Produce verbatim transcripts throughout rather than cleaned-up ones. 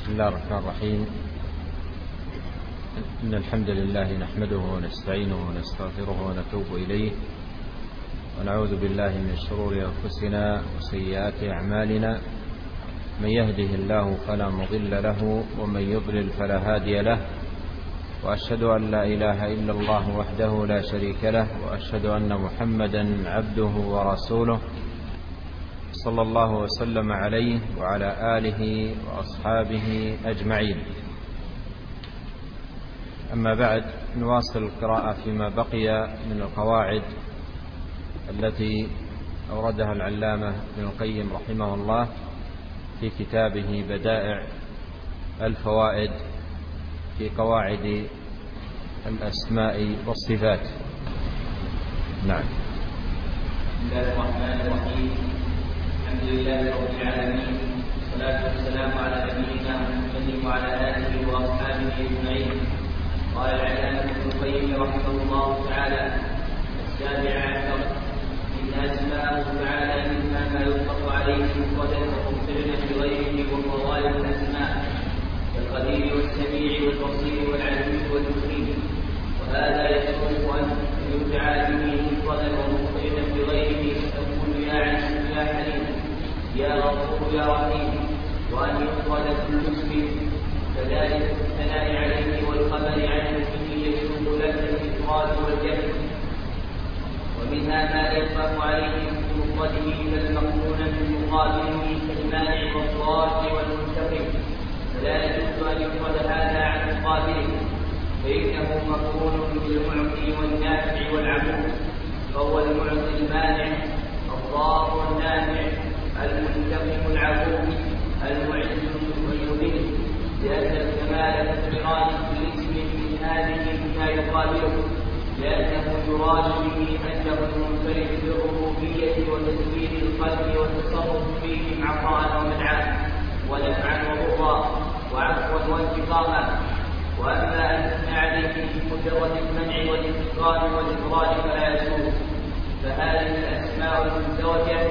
بسم الله الرحمن الرحيم. إن الحمد لله نحمده ونستعينه ونستغفره ونتوب إليه، ونعوذ بالله من شرور أنفسنا وسيئات أعمالنا. من يهده الله فلا مضل له، ومن يضلل فلا هادي له، وأشهد أن لا إله إلا الله وحده لا شريك له، وأشهد أن محمدا عبده ورسوله صلى الله وسلم عليه وعلى آله وأصحابه أجمعين. أما بعد، نواصل القراءة فيما بقي من القواعد التي أوردها العلامة ابن القيم رحمه الله في كتابه بدائع الفوائد في قواعد الأسماء والصفات. نعم. بسم الله الرحمن الرحيم. الحمد لله رب العالمين، والصلاة والسلام على نبينا محمد وعلى آله وأصحابه أجمعين. قال العلامة ابن القيم رحمه الله تعالى: السابع عشر: إن أسماءه تعالى منها ما يطلق عليه مفردا ومقترنا بغيره وهو غالب الأسماء كالقدير والسميع والبصير والعليم والمقيم، وهذا يسوق أن يدعى به مفردا ومقترنا بغيره فتقول يا عليم يا حليم يا غفور يا رحيم، وأن يفرد كل اسم كذلك الثناء عليه والخبر عنه به يسوق لك الإفراد والجمع. ومنها ما يطلق عليه بمفرده كالمقرون بمقابله كالمانع والضار والمنتقم، فلا يجوز أن يفرد هذا عن مقابله، فإنه مقرون بالمعطي والنافع والعمود، فهو المعطي المانع، الضار والنافع، المنتقم العفو، المعز المذل، لأن الكمال اقتران كل اسم من هذه بما يقابله، لأنه يراد به أنه المنفرد بالربوبية وتدبير الخلق والتصرف فيهم عطاء ومنعا ونفعا وضرا وعفوا وانتقاما. وأما أن تثنى عليه بمجرد المنع والانتقام والإفراد فلا يسوء، فهذه الأسماء المزدوجة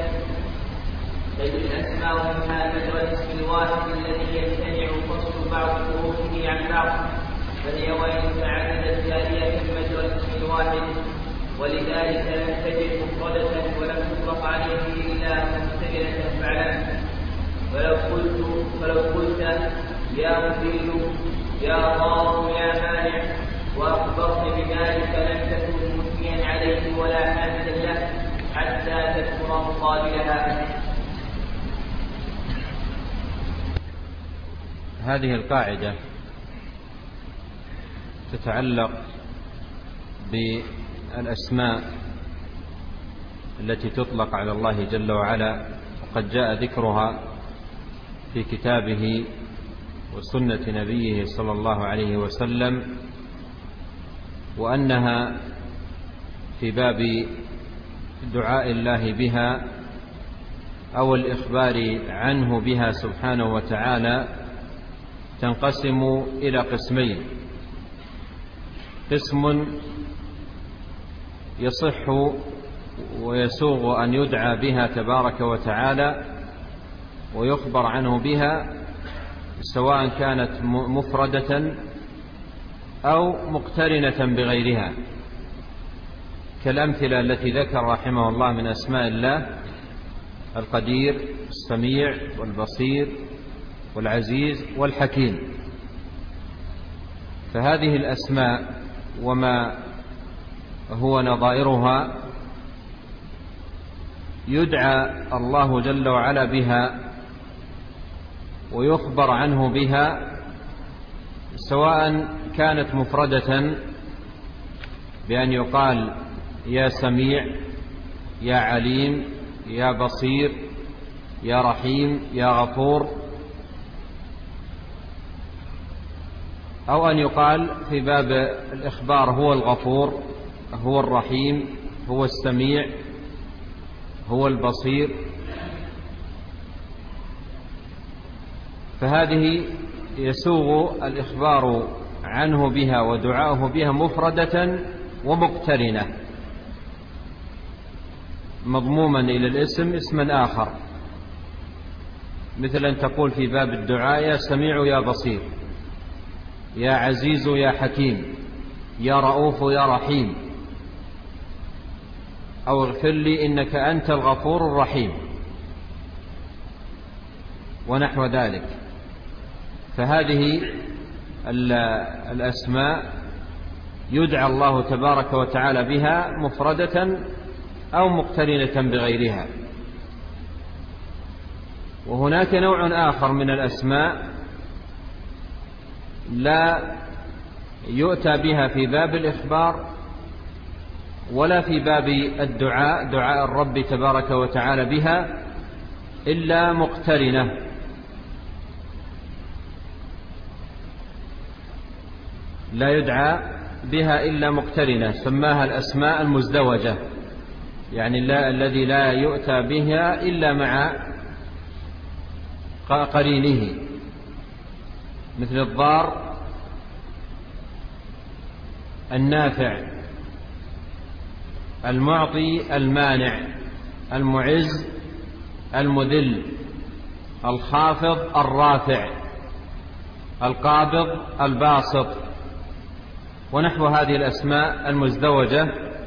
بل الأسماء منها مجرى الاسم الواحد الذي يمتنع فصل بعض حروفه عن بعض، فهي وإن تعددت جارية مجرى الاسم الواحد، ولذلك لم تجد مفردة ولم تطلق عليه إلا مستقلة فعلا. فلو قلت فلو قلت يا مذل يا ضار يا مانع وأخبرت بذلك لم تكن مثنيا عليه ولا حامدا له حتى تذكر مقابلها. هذه القاعدة تتعلق بالأسماء التي تطلق على الله جل وعلا، وقد جاء ذكرها في كتابه وسنة نبيه صلى الله عليه وسلم، وأنها في باب دعاء الله بها أو الإخبار عنه بها سبحانه وتعالى تنقسم إلى قسمين: قسم يصح ويسوغ أن يدعى بها تبارك وتعالى ويخبر عنه بها، سواء كانت مفردة أو مقترنة بغيرها، كالأمثلة التي ذكر رحمه الله من أسماء الله: القدير، السميع، والبصير، والعزيز، والحكيم. فهذه الأسماء وما هو نظائرها يدعى الله جل وعلا بها ويخبر عنه بها، سواء كانت مفردة بأن يقال يا سميع يا عليم يا بصير يا رحيم يا غفور، أو أن يقال في باب الإخبار هو الغفور، هو الرحيم، هو السميع، هو البصير. فهذه يسوغ الإخبار عنه بها ودعاؤه بها مفردة ومقترنة، مضموما إلى الاسم اسما آخر. مثل أن تقول في باب الدعاء: يا سميع يا بصير، يا عزيز يا حكيم، يا رؤوف يا رحيم، أو اغفر لي إنك أنت الغفور الرحيم، ونحو ذلك. فهذه الأسماء يدعى الله تبارك وتعالى بها مفردة أو مقترنة بغيرها. وهناك نوع آخر من الأسماء لا يؤتى بها في باب الإخبار ولا في باب الدعاء، دعاء الرب تبارك وتعالى بها، إلا مقترنة. لا يدعى بها إلا مقترنة، سماها الأسماء المزدوجة، يعني لا الذي لا يؤتى بها إلا مع قرينه، مثل الضار، النافع، المعطي، المانع، المعز، المذل، الخافض، الرافع، القابض، الباسط، ونحو هذه الأسماء المزدوجة.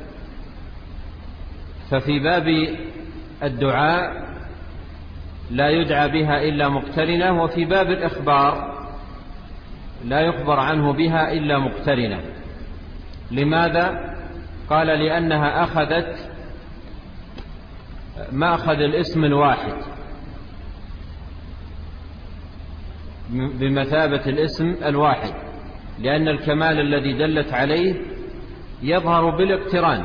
ففي باب الدعاء لا يدعى بها إلا مقترنة، وفي باب الإخبار لا يخبر عنه بها إلا مقترنة. لماذا؟ قال: لأنها أخذت مأخذ الاسم الواحد، بمثابة الاسم الواحد، لأن الكمال الذي دلت عليه يظهر بالاقتران،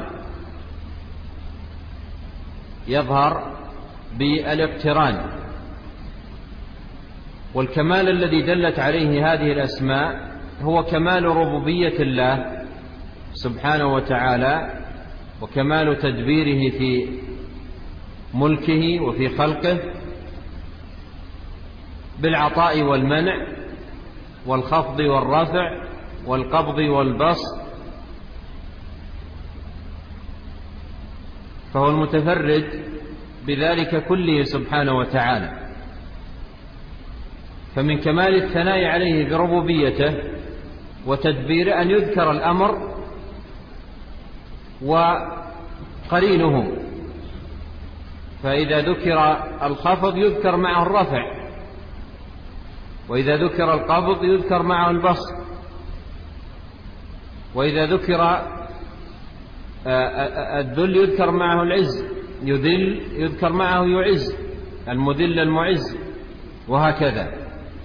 يظهر بالاقتران والكمال الذي دلت عليه هذه الأسماء هو كمال ربوبية الله سبحانه وتعالى، وكمال تدبيره في ملكه وفي خلقه، بالعطاء والمنع، والخفض والرفع، والقبض والبسط. فهو المتفرد بذلك كله سبحانه وتعالى. فمن كمال الثناء عليه بربوبيته وتدبيره أن يذكر الأمر وقرينه، فإذا ذكر الخفض يذكر معه الرفع، وإذا ذكر القبض يذكر معه البسط، وإذا ذكر الذل يذكر معه العز، يذل يذكر معه يعز، المذل المعز، وهكذا.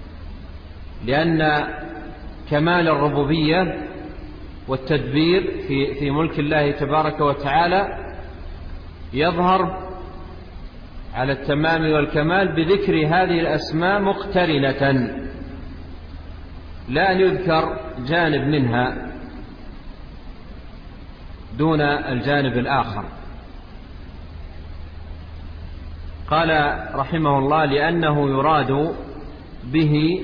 لأن كمال الربوبية والتدبير في في ملك الله تبارك وتعالى يظهر على التمام والكمال بذكر هذه الأسماء مقترنة، لا أن يذكر جانب منها دون الجانب الآخر. قال رحمه الله: لأنه يراد به،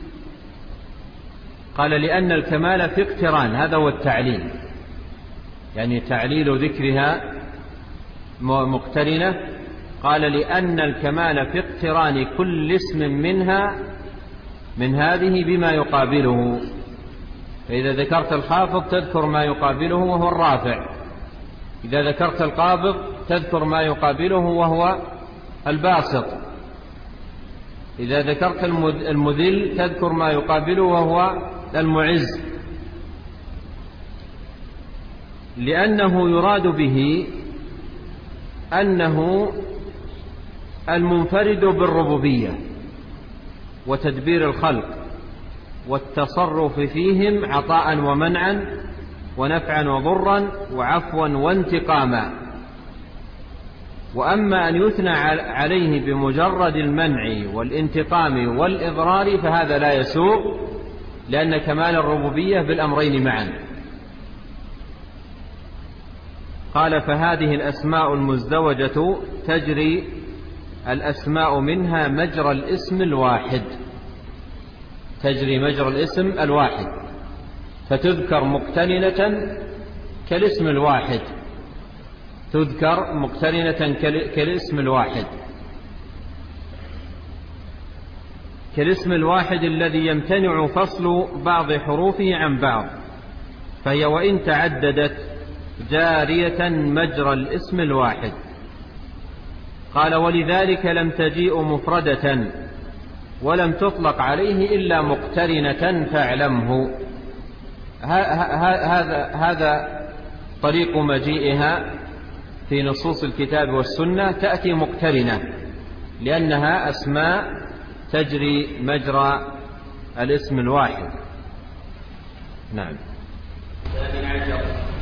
قال لأن الكمال في اقتران، هذا هو التعليل، يعني تعليل ذكرها مقترنة. قال: لأن الكمال في اقتران كل اسم منها من هذه بما يقابله. فإذا ذكرت الخافض تذكر ما يقابله وهو الرافع، إذا ذكرت القابض تذكر ما يقابله وهو الباسط، إذا ذكرت المذل تذكر ما يقابله وهو المعز. لأنه يراد به أنه المنفرد بالربوبية وتدبير الخلق والتصرف فيهم عطاء ومنعا ونفعا وضرا وعفوا وانتقاما. وأما أن يثنى عليه بمجرد المنع والانتقام والإضرار فهذا لا يسوغ، لأن كمال الربوبية بالأمرين معا. قال: فهذه الأسماء المزدوجة تجري الأسماء منها مجرى الاسم الواحد، تجري مجرى الاسم الواحد، فتذكر مقترنة كالاسم الواحد، تذكر مقترنة كالاسم الواحد. كالاسم الواحد الذي يمتنع فصل بعض حروفه عن بعض، فهي وإن تعددت جارية مجرى الاسم الواحد. قال: ولذلك لم تجيء مفردة ولم تطلق عليه إلا مقترنة فاعلمه. هذا هذا طريق مجيئها في نصوص الكتاب والسنة، تأتي مقترنة لأنها أسماء تجري مجرى الاسم الواحد. نعم. الثامن عشر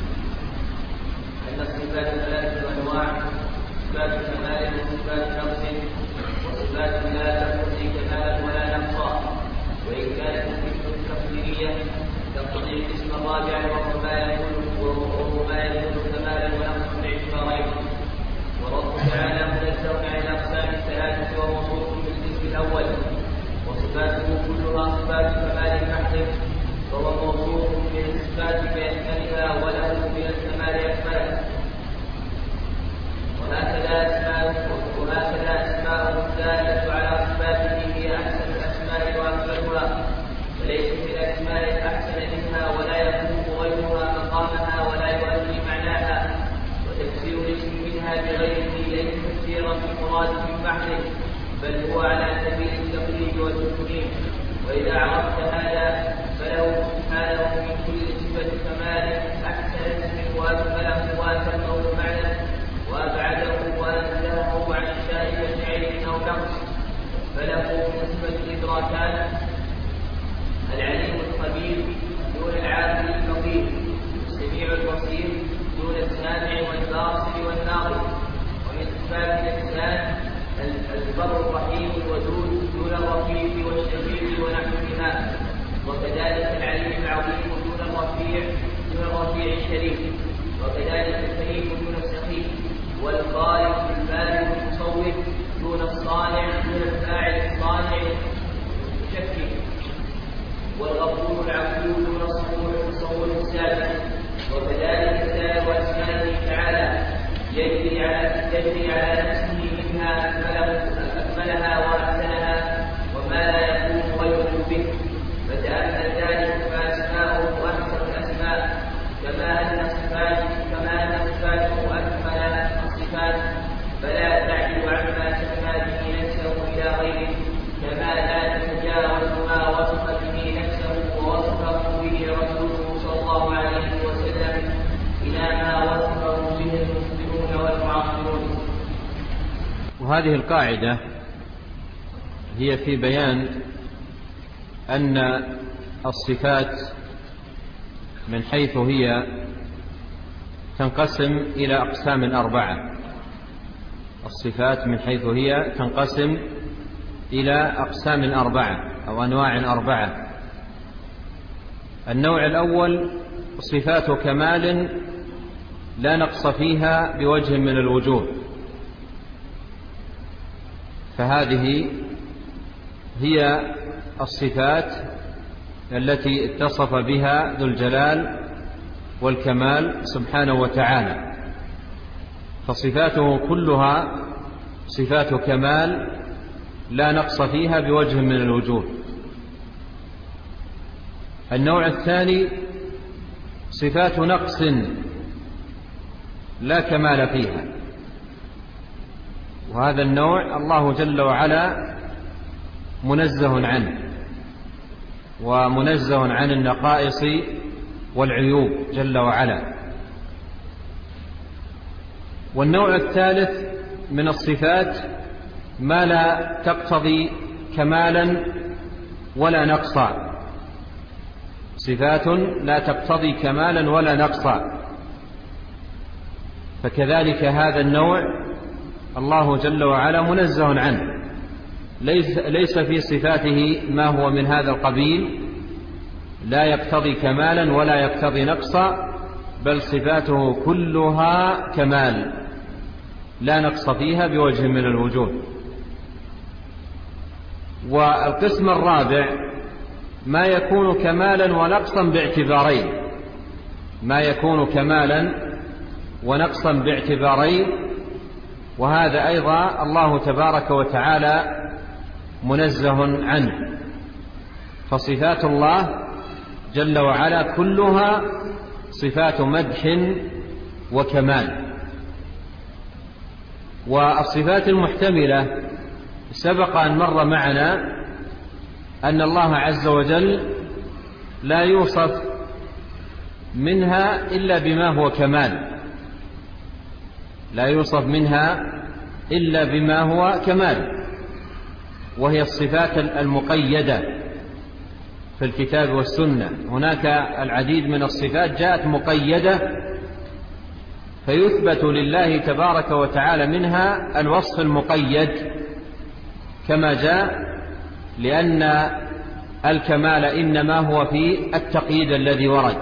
أن الصفات ثلاثة أنواع: صفات كمال وصفات نقص، وصفات لا تقتضي كمالا ولا نقصا، وإن كانت الصفة التقديرية تقتضي القسم الرابع وهو ما يكون كمالا ونقصا باعتبارين. والرب تعالى منزه عن الأقسام الثلاثة وموصوف بالقسم الأول، وصفاته كلها صفات كمال محض، فهو موصوف بالصفات بأكملها وله من الكمال أكمله. وهكذا أسماء وهكذا أسماء الدالة على صفاته هي أحسن الأسماء وأكملها، وليست الأسماء الأحسن منها ولا يقوم غيرها مقامها ولا يؤدي معناها. وتفسير الاسم منها بغيره ليس تفسيرا بمراد من محضه، بل هو على سبيل التقريب والتكريم. وإذا عرفت هذا فله سبحانه من كل صفة كمال أحسن اسم وأكمله وأتمه معنى وأبعده وأنزهه عن الشائبة عين أو نقص. فله من صفة الإدراكان: العليم الخبير دون العاقل الفقير، السميع البصير دون السامع والباصر والناظر. ومن صفات الإحسان البر الرحيم الودود دون الرفيق والشفيق ونحوهما. وكذلك العليم العظيم دون الرفيع دون الرفيع الشريف. وكذلك الكريم دون السخيف، والخالق البارئ المصور دون الصانع دون الفاعل الصانع المشكك. والغفور العفو دون الصبور المصور السابق. وكذلك سائر أسمائه تعالى يجري على يجري على نفسه منها أكملها وأحسنها وما لا يكون غيره به. فتأمل ذلك فأسماؤه أحسن الأسماء، كما أن صفاته كما أن صفاته أكمل الصفات، فلا تعجب عما سمى به نفسه إلى غيره، كما لا تتجاوز ما وصف به نفسه ووصفه به رسوله صلى الله عليه وسلم إلى ما وصفه به المسلمون والمعاصرون. وهذه القاعدة هي في بيان أن الصفات من حيث هي تنقسم إلى أقسام أربعة. الصفات من حيث هي تنقسم إلى أقسام أربعة أو أنواع أربعة. النوع الأول صفات كمال لا نقص فيها بوجه من الوجوه، فهذه هي الصفات التي اتصف بها ذو الجلال والكمال سبحانه وتعالى، فصفاته كلها صفات كمال لا نقص فيها بوجه من الوجوه. النوع الثاني صفات نقص لا كمال فيها، وهذا النوع الله جل وعلا منزه عنه، ومنزه عن النقائص والعيوب جل وعلا. والنوع الثالث من الصفات ما لا تقتضي كمالا ولا نقصا، صفات لا تقتضي كمالا ولا نقصا، فكذلك هذا النوع الله جل وعلا منزه عنه، ليس, ليس في صفاته ما هو من هذا القبيل، لا يقتضي كمالا ولا يقتضي نقصا، بل صفاته كلها كمال لا نقص فيها بوجه من الوجوه. والقسم الرابع ما يكون كمالا ونقصا باعتبارين، ما يكون كمالا ونقصا باعتبارين، وهذا أيضا الله تبارك وتعالى منزه عنه. فصفات الله جل وعلا كلها صفات مدح وكمال. والصفات المحتملة سبق أن مر معنا أن الله عز وجل لا يوصف منها إلا بما هو كمال، لا يوصف منها إلا بما هو كمال، وهي الصفات المقيدة في الكتاب والسنة. هناك العديد من الصفات جاءت مقيدة فيثبت لله تبارك وتعالى منها الوصف المقيد كما جاء، لأن الكمال إنما هو في التقييد الذي ورد.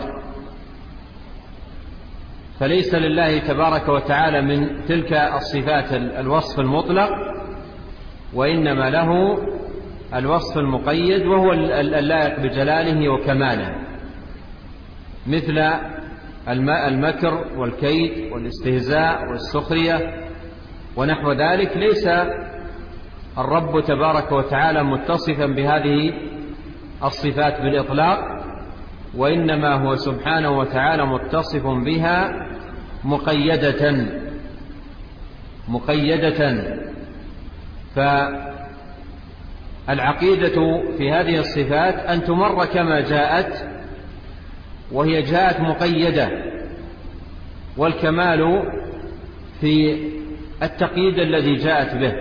فليس لله تبارك وتعالى من تلك الصفات الوصف المطلق، وإنما له الوصف المقيد وهو اللائق بجلاله وكماله، مثل المكر والكيد والاستهزاء والسخرية ونحو ذلك. ليس الرب تبارك وتعالى متصفا بهذه الصفات بالإطلاق، وإنما هو سبحانه وتعالى متصف بها مقيدة مقيدة. فالعقيدة في هذه الصفات أن تمر كما جاءت، وهي جاءت مقيدة، والكمال في التقييد الذي جاءت به.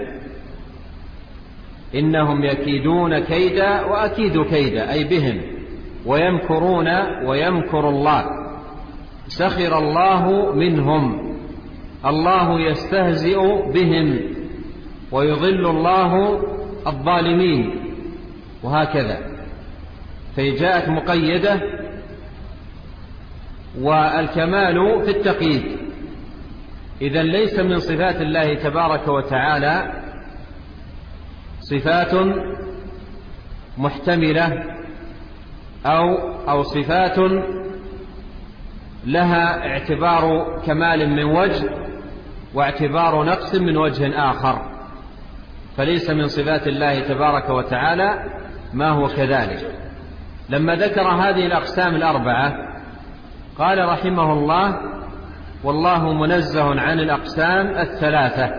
إنهم يكيدون كيدا وأكيد كيدا، أي بهم، ويمكرون ويمكر الله، سخر الله منهم، الله يستهزئ بهم، ويضل الله الظالمين، وهكذا. فجاءت مقيدة. والكمال في التقييد. إذن ليس من صفات الله تبارك وتعالى صفات محتملة أو أو صفات لها اعتبار كمال من وجه واعتبار نقص من وجه آخر، فليس من صفات الله تبارك وتعالى ما هو كذلك. لما ذكر هذه الأقسام الأربعة قال رحمه الله: والله منزه عن الأقسام الثلاثة،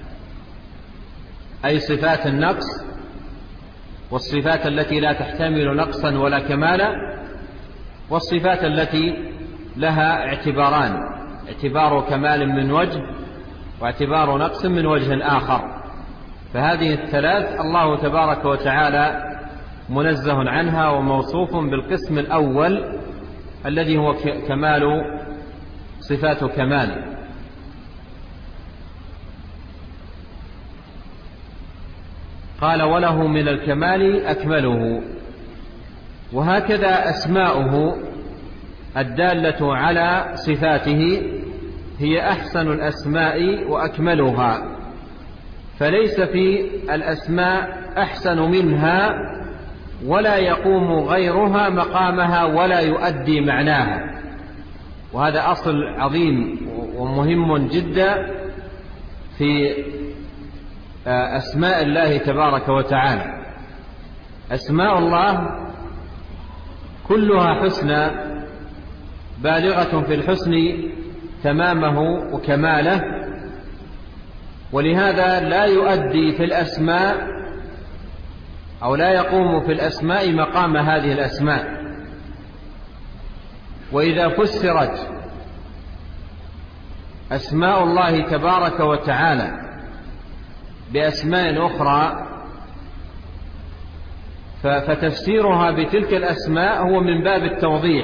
أي صفات النقص والصفات التي لا تحتمل نقصا ولا كمالا، والصفات التي لها اعتباران، اعتبار كمال من وجه واعتبار نقص من وجه آخر. فهذه الثلاث الله تبارك وتعالى منزه عنها وموصوف بالقسم الأول الذي هو كمال، صفات كمال. قال: وله من الكمال أكمله. وهكذا أسماؤه الدالة على صفاته هي أحسن الأسماء وأكملها، فليس في الأسماء أحسن منها ولا يقوم غيرها مقامها ولا يؤدي معناها. وهذا أصل عظيم ومهم جدا في أسماء الله تبارك وتعالى. أسماء الله كلها حسنى بالغة في الحسن تمامه وكماله، ولهذا لا يؤدي في الأسماء أو لا يقوم في الأسماء مقام هذه الأسماء. وإذا فسرت أسماء الله تبارك وتعالى بأسماء أخرى فتفسيرها بتلك الأسماء هو من باب التوضيح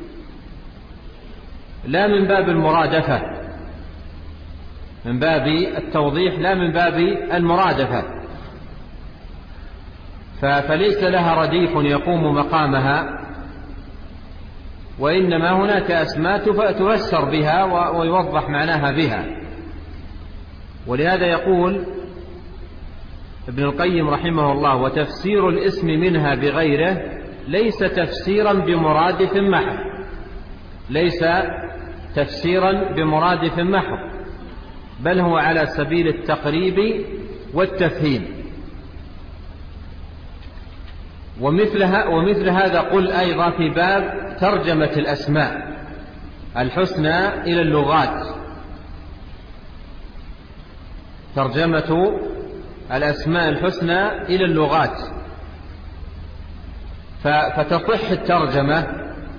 لا من باب المرادفة، من باب التوضيح لا من باب المرادفة. فليس لها رديف يقوم مقامها، وإنما هناك أسماء تفسر بها ويوضح معناها بها. ولهذا يقول ابن القيم رحمه الله: وتفسير الاسم منها بغيره ليس تفسيرا بمرادف محض، ليس تفسيرا بمرادف محض، بل هو على سبيل التقريب والتفهيم. ومثل, ومثل هذا قل أيضا في باب ترجمة الأسماء الحسنى إلى اللغات، ترجمة الأسماء الحسنى إلى اللغات، فتصح الترجمة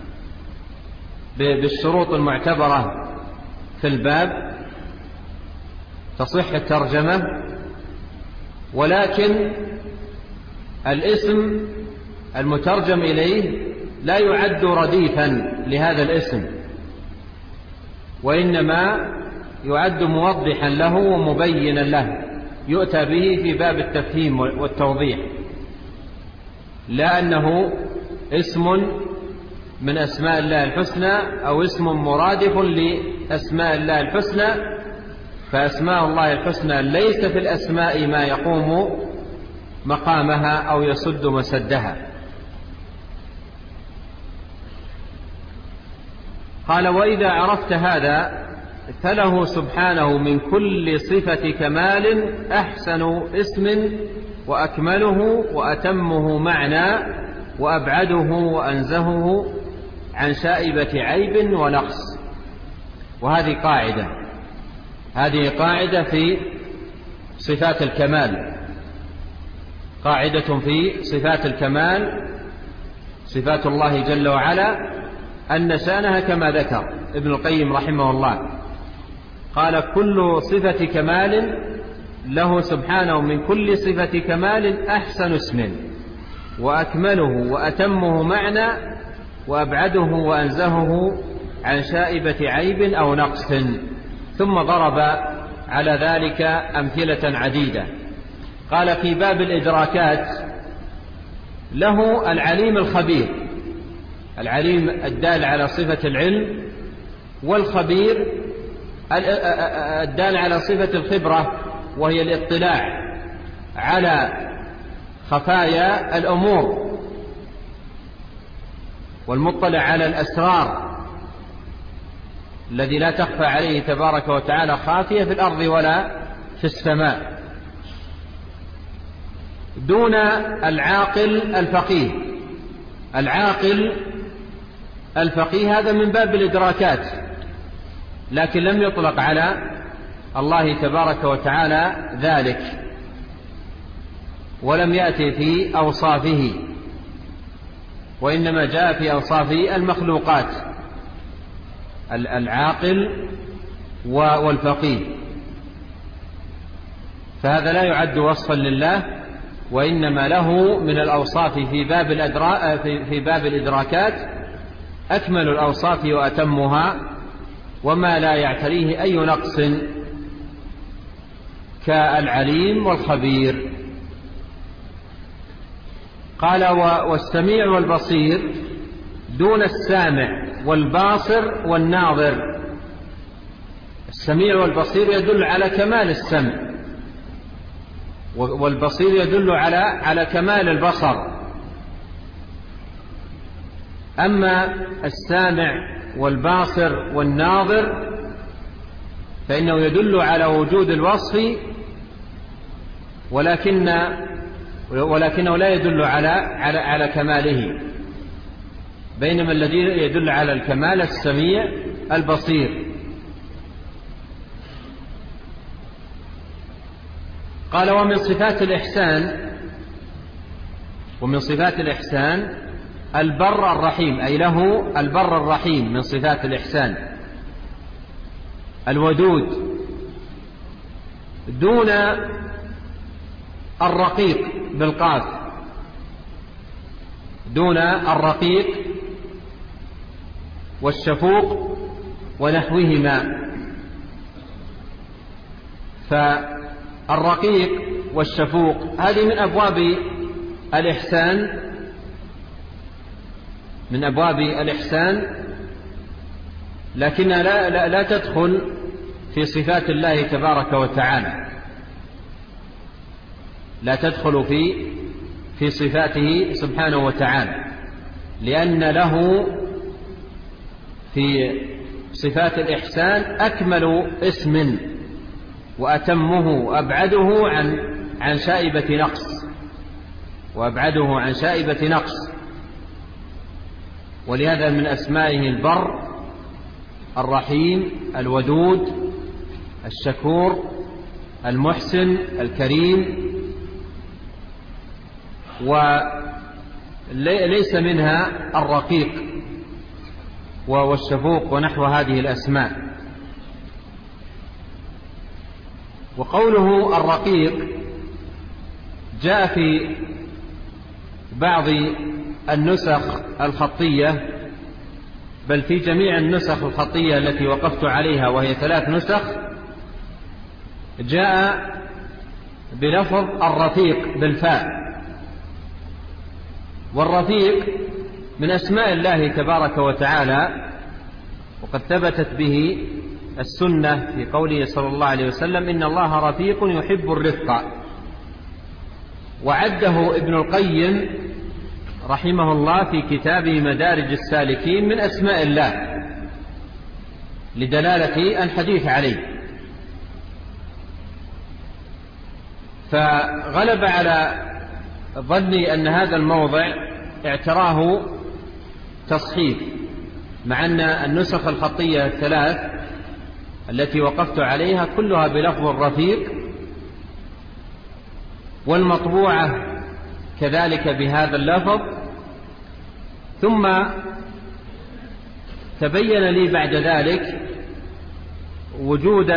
بالشروط المعتبرة في الباب، تصح الترجمة، ولكن الاسم المترجم إليه لا يعد رديفا لهذا الاسم، وإنما يعد موضحا له ومبينا له، يؤتى به في باب التفهيم والتوضيح، لا أنه اسم من أسماء الله الحسنى أو اسم مرادف لأسماء الله الحسنى. فأسماء الله الحسنى ليس في الأسماء ما يقوم مقامها أو يسد مسدها. قال وإذا عرفت هذا فله سبحانه من كل صفة كمال أحسن اسم وأكمله وأتمه معنى وأبعده وأنزهه عن شائبة عيب ونقص. وهذه قاعدة، هذه قاعدة في صفات الكمال، قاعدة في صفات الكمال، صفات الله جل وعلا أن شأنها كما ذكر ابن القيم رحمه الله، قال كل صفة كمال له سبحانه من كل صفة كمال أحسن اسم وأكمله وأتمه معنى وأبعده وأنزهه عن شائبة عيب أو نقص. ثم ضرب على ذلك أمثلة عديدة. قال في باب الإدراكات له العليم الخبير، العليم الدال على صفة العلم، والخبير الدال على صفة الخبرة وهي الاطلاع على خفايا الأمور، والمطلع على الأسرار الذي لا تخفى عليه تبارك وتعالى خافية في الأرض ولا في السماء، دون العاقل الفقيه. العاقل الفقيه هذا من باب الإدراكات، لكن لم يطلق على الله تبارك وتعالى ذلك، ولم يأتي في أوصافه، وإنما جاء في أوصافه المخلوقات، العاقل والفقيه، فهذا لا يعد وصفا لله، وإنما له من الأوصاف في باب الأدرا... في باب الإدراكات أكمل الأوصاف وأتمها، وما لا يعتريه أي نقص كالعليم والخبير. قال والسميع والبصير دون السامع والباصر والناظر. السميع والبصير يدل على كمال السمع، والبصير يدل على على كمال البصر. أما السامع والباصر والناظر فإنه يدل على وجود الوصف، ولكن ولكنه لا يدل على على على كماله، بينما الذي يدل على الكمال السميع البصير. قال ومن صفات الإحسان ومن صفات الإحسان البر الرحيم، أي له البر الرحيم من صفات الإحسان. الودود دون الرقيق بالقاف، دون الرقيق والشفوق ونحوهما. فالرقيق والشفوق هذه من أبواب الإحسان، من أبواب الإحسان، لكنها لا, لا, لا تدخل في صفات الله تبارك وتعالى، لا تدخل في في صفاته سبحانه وتعالى، لأن له في صفات الإحسان أكمل اسم وأتمه وأبعده عن عن شائبة نقص، وأبعده عن شائبة نقص. ولهذا من أسمائه البر، الرحيم، الودود، الشكور، المحسن، الكريم. وليس منها الرقيق والشفوق ونحو هذه الأسماء. وقوله الرقيق جاء في بعض النسخ الخطية، بل في جميع النسخ الخطية التي وقفت عليها وهي ثلاث نسخ، جاء بلفظ الرفيق بالفاء. والرفيق من أسماء الله تبارك وتعالى، وقد ثبتت به السنة في قوله صلى الله عليه وسلم: إن الله رفيق يحب الرفق. وعده ابن القيم رحمه الله في كتابه مدارج السالكين من أسماء الله لدلالة الحديث عليه. فغلب على ظني أن هذا الموضع اعتراه تصحيف، مع أن النسخ الخطية الثلاث التي وقفت عليها كلها بلفظ الرفيق، والمطبوعة كذلك بهذا اللفظ. ثم تبين لي بعد ذلك وجود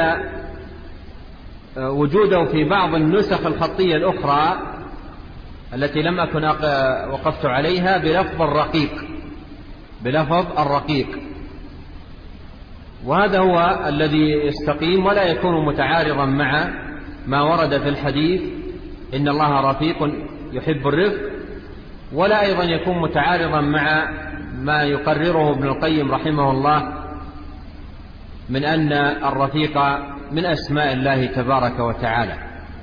وجوده في بعض النسخ الخطية الأخرى التي لم أكن وقفت عليها بلفظ الرقيق، بلفظ الرقيق. وهذا هو الذي يستقيم ولا يكون متعارضا مع ما ورد في الحديث إن الله رفيق يحب الرفق، ولا أيضا يكون متعارضا مع ما يقرره ابن القيم رحمه الله من أن الرفيق من أسماء الله تبارك وتعالى.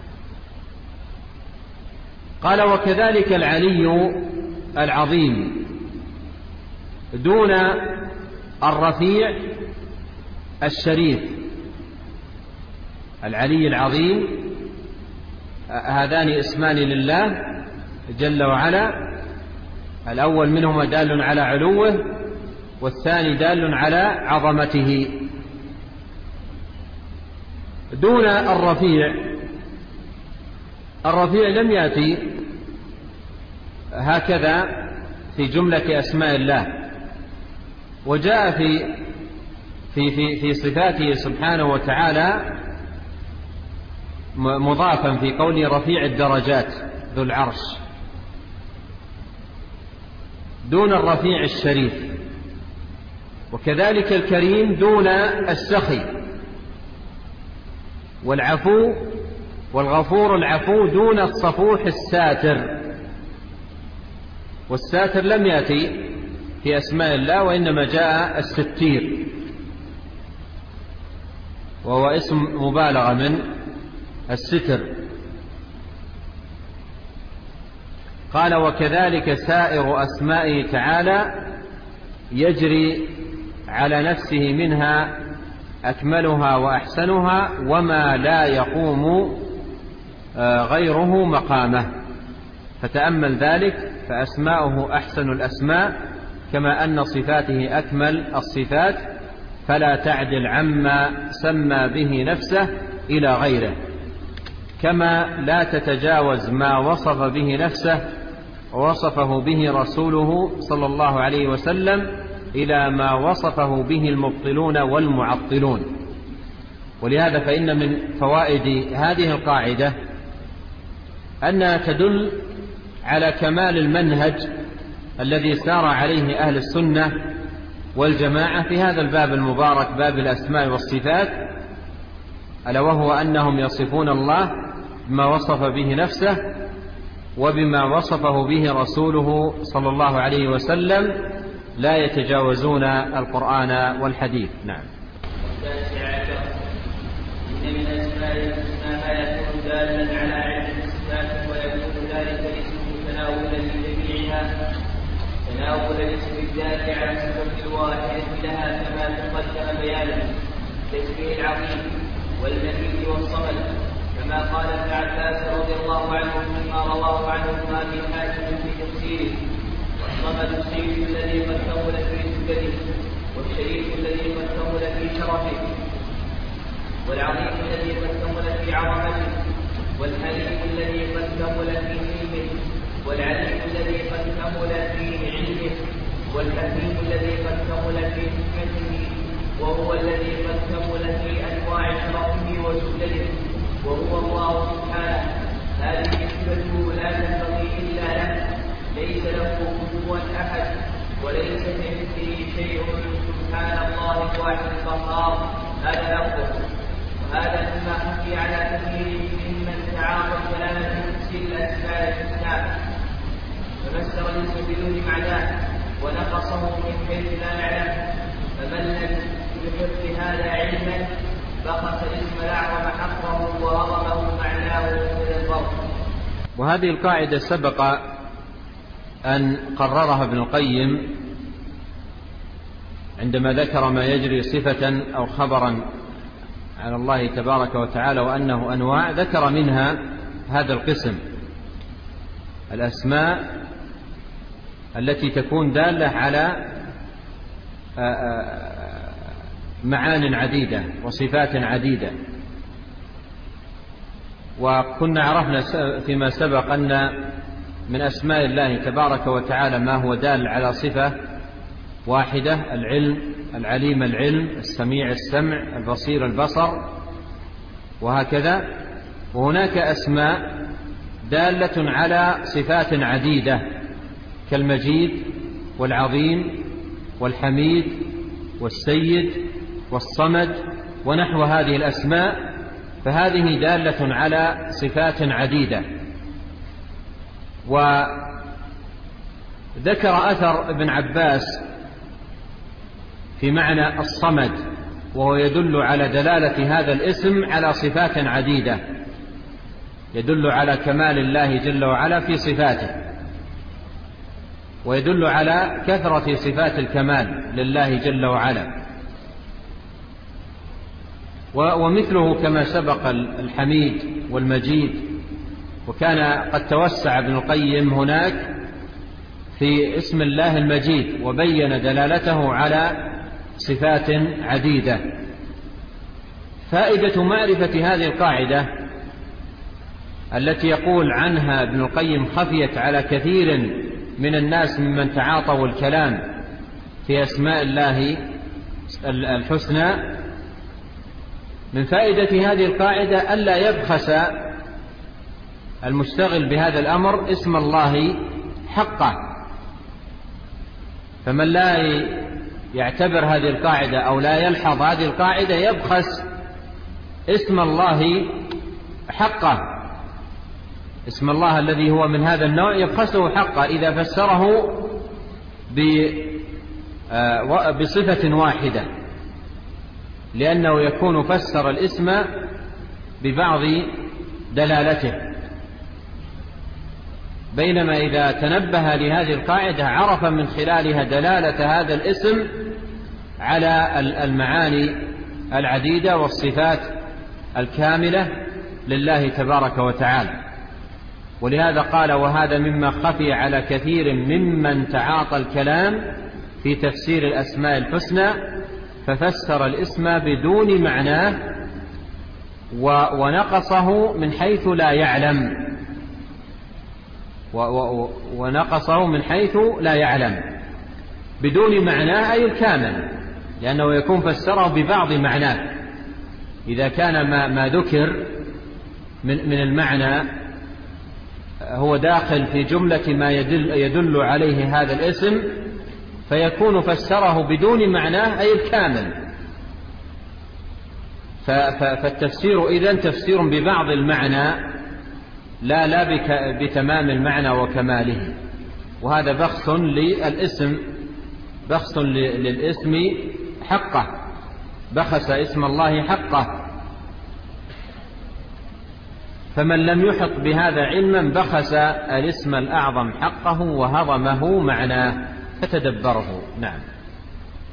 قال: وكذلك العلي العظيم دون الرفيع الشريف. العلي العظيم هذان اسمان لله جل وعلا، الأول منهما دال على علوه، والثاني دال على عظمته. دون الرفيع، الرفيع لم يأتي هكذا في جملة أسماء الله، وجاء في في في في صفاته سبحانه وتعالى مضافا في قوله رفيع الدرجات ذو العرش، دون الرفيع الشريف. وكذلك الكريم دون السخي، والعفو والغفور العفو دون الصفوح الساتر. والساتر لم يأتي في أسماء الله، وإنما جاء الستير، وهو اسم مبالغة من الستر. قال: وكذلك سائر أسمائه تعالى يجري على نفسه منها أكملها وأحسنها، وما لا يقوم غيره مقامه. فتأمل ذلك، فأسماؤه أحسن الأسماء، كما أن صفاته أكمل الصفات، فلا تعدل عما سمى به نفسه إلى غيره، كما لا تتجاوز ما وصف به نفسه ووصفه به رسوله صلى الله عليه وسلم إلى ما وصفه به المبطلون والمعطلون. ولهذا فإن من فوائد هذه القاعدة أنها تدل على كمال المنهج الذي سار عليه أهل السنة والجماعة في هذا الباب المبارك، باب الأسماء والصفات، ألا وهو أنهم يصفون الله بما وصف به نفسه وبما وصفه به رسوله صلى الله عليه وسلم، لا يتجاوزون القرآن والحديث. نعم. إن من أسماء الحسنى ما يكون دالا على عدة الصفات، ويكون ذلك الاسم تناولا لجميعها، تناول الاسم الدال على الصفة الواحدة لها، كما تقدم بيانه كاسمه العظيم والمجيد والصمد، كما قال ابن عباس رضي الله عنه فيما رواه عنهما في حاكم في تفسيره: والصمد السيد الذي قد كمل في سجده، والشريف الذي قد كمل في شرفه، والعظيم الذي قد كمل في عظمته، والحليم الذي قد كمل في حلمه، والعليم الذي قد كمل في علمه، والحكيم الذي قد كمل في حكمته، وهو الذي قد كمل في انواع شرفه وسجده، وهو الله سبحانه. هذه صفته لا تنبغي الا له، ليس له كفوا احد، وليس كمثله شيء. سبحان الله الواحد القهار. هذا لفظه، وهذا مما حكي على كثير ممن تعاطى الكلام في تفسير الاسماء الحسنى، ففسر الاسم بدون معناه ونقصه من حيث لا يعلم. فمن لم يحب هذا علما فقس الاسم الاعظم حقه وهضمه معناه من الضرب. وهذه القاعدة سبق أن قررها ابن القيم عندما ذكر ما يجري صفة أو خبرا على الله تبارك وتعالى وأنه أنواع، ذكر منها هذا القسم: الأسماء التي تكون دالة على معان عديدة وصفات عديدة. وكنا عرفنا فيما سبق أن من أسماء الله تبارك وتعالى ما هو دال على صفة واحدة: العلم، العليم العلم، السميع السمع، البصير البصر، وهكذا. وهناك أسماء دالة على صفات عديدة كالمجيد والعظيم والحميد والسيد والصمد ونحو هذه الأسماء، فهذه دالة على صفات عديدة. وذكر أثر ابن عباس في معنى الصمد، وهو يدل على دلالة هذا الاسم على صفات عديدة، يدل على كمال الله جل وعلا في صفاته، ويدل على كثرة صفات الكمال لله جل وعلا. ومثله كما سبق الحميد والمجيد. وكان قد توسع ابن القيم هناك في اسم الله المجيد وبين دلالته على صفات عديدة. فائدة معرفة هذه القاعدة التي يقول عنها ابن القيم: خفيت على كثير من الناس ممن تعاطوا الكلام في أسماء الله الحسنى. من فائدة هذه القاعدة ألا يبخس المشتغل بهذا الأمر اسم الله حقه. فمن لا يعتبر هذه القاعدة أو لا يلحظ هذه القاعدة يبخس اسم الله حقه، اسم الله الذي هو من هذا النوع يبخسه حقه إذا فسره بصفة واحدة، لأنه يكون فسر الاسم ببعض دلالته. بينما إذا تنبه لهذه القاعدة عرف من خلالها دلالة هذا الاسم على المعاني العديدة والصفات الكاملة لله تبارك وتعالى. ولهذا قال: وهذا مما خفي على كثير ممن تعاطى الكلام في تفسير الأسماء الحسنى، ففسر الاسم بدون معناه ونقصه من حيث لا يعلم ونقصه من حيث لا يعلم بدون معناه أي الكامل، لأنه يكون فسره ببعض معناه. إذا كان ما, ما ذكر من, من المعنى هو داخل في جملة ما يدل, يدل عليه هذا الاسم، فيكون فسره بدون معناه أي الكامل. فالتفسير إذن تفسير ببعض المعنى لا لا بتمام المعنى وكماله. وهذا بخس للاسم، بخس للاسم حقه، بخس اسم الله حقه. فمن لم يحط بهذا علما بخس الاسم الأعظم حقه وهضمه معناه، فتدبره. نعم.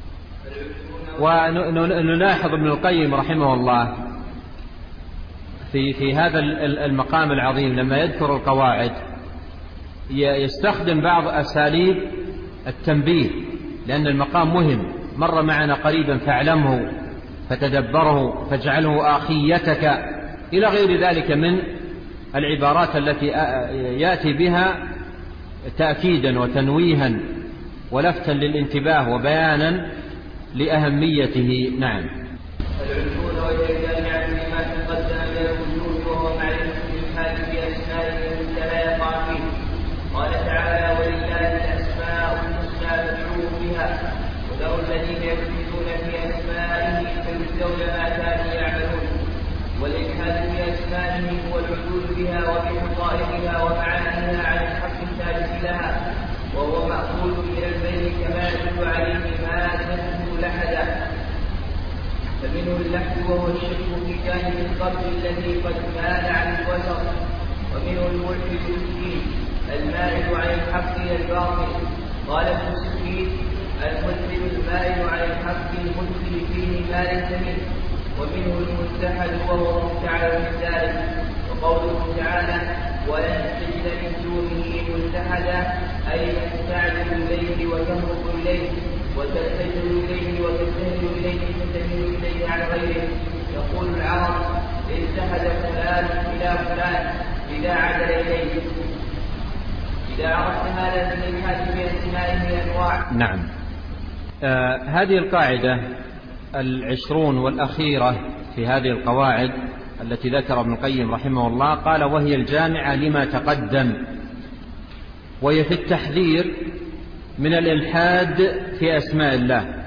ونلاحظ ابن القيم رحمه الله في في هذا المقام العظيم لما يذكر القواعد يستخدم بعض أساليب التنبيه، لأن المقام مهم، مر معنا قريبا فاعلمه فتدبره فاجعله آخيتك إلى غير ذلك من العبارات التي يأتي بها تأكيدا وتنويها ولفتا للانتباه وبيانا لأهميته. نعم. العلوم والجامعة بما تقدم من الوجود وهو معرفة الحال بأسمائه التي لا يقع فيه. قال تعالى: ولله الأسماء الحسنى فادعوه بها وذروا الذين يلحدون في أسمائه فيجزون ما كانوا يعملون. والإلحاد في أسمائه هو العدول بها وبحقائقها ومعانيها عن الحق الثابت لها، وهو مأخوذ من البين كما يدل عليه مادته لحدا. فمنه اللحد وهو الشرك في جانب القلب الذي قد مال عن الوسط، ومنه الملحد في الدين المائل عن الحق الى الباطل. قال ابن السكين: الملحد المائل عن الحق المدخل فيه ما ليس منه. ومنه الملتحد وهو مفتعل من ذلك. وقوله تعالى: ولن تجد من دونه ملتحدا، اي من تعدل اليه وتهرب اليه وتلتجئ إليه وتبتهل إليه فتميل إليه عن غيره. يقول العرب: التحد فلان إلى فلان إذا عدل إليه. إذا عرفت هذا من الإلحاد بأسمائه أنواع. نعم. آه هذه القاعدة العشرون والأخيرة في هذه القواعد التي ذكر ابن القيم رحمه الله، قال: وهي الجامعة لما تقدم، وهي في التحذير من الإلحاد في أسماء الله.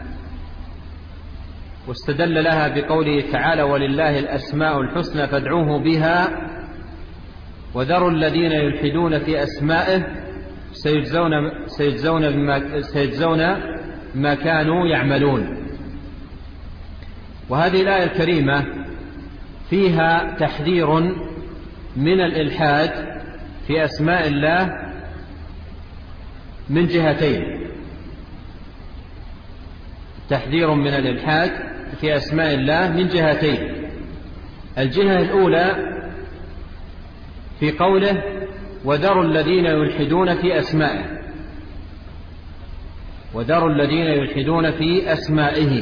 واستدل لها بقوله تعالى: ولله الأسماء الحسنى فادعوه بها وذروا الذين يلحدون في أسمائه سيجزون, سيجزون, بما سيجزون ما كانوا يعملون. وهذه الآية الكريمة فيها تحذير من الإلحاد في أسماء الله من جهتين. تحذير من الإلحاد في أسماء الله من جهتين. الجهة الأولى في قوله: وذروا الذين يلحدون في أسمائه، وذروا الذين يلحدون في أسمائه.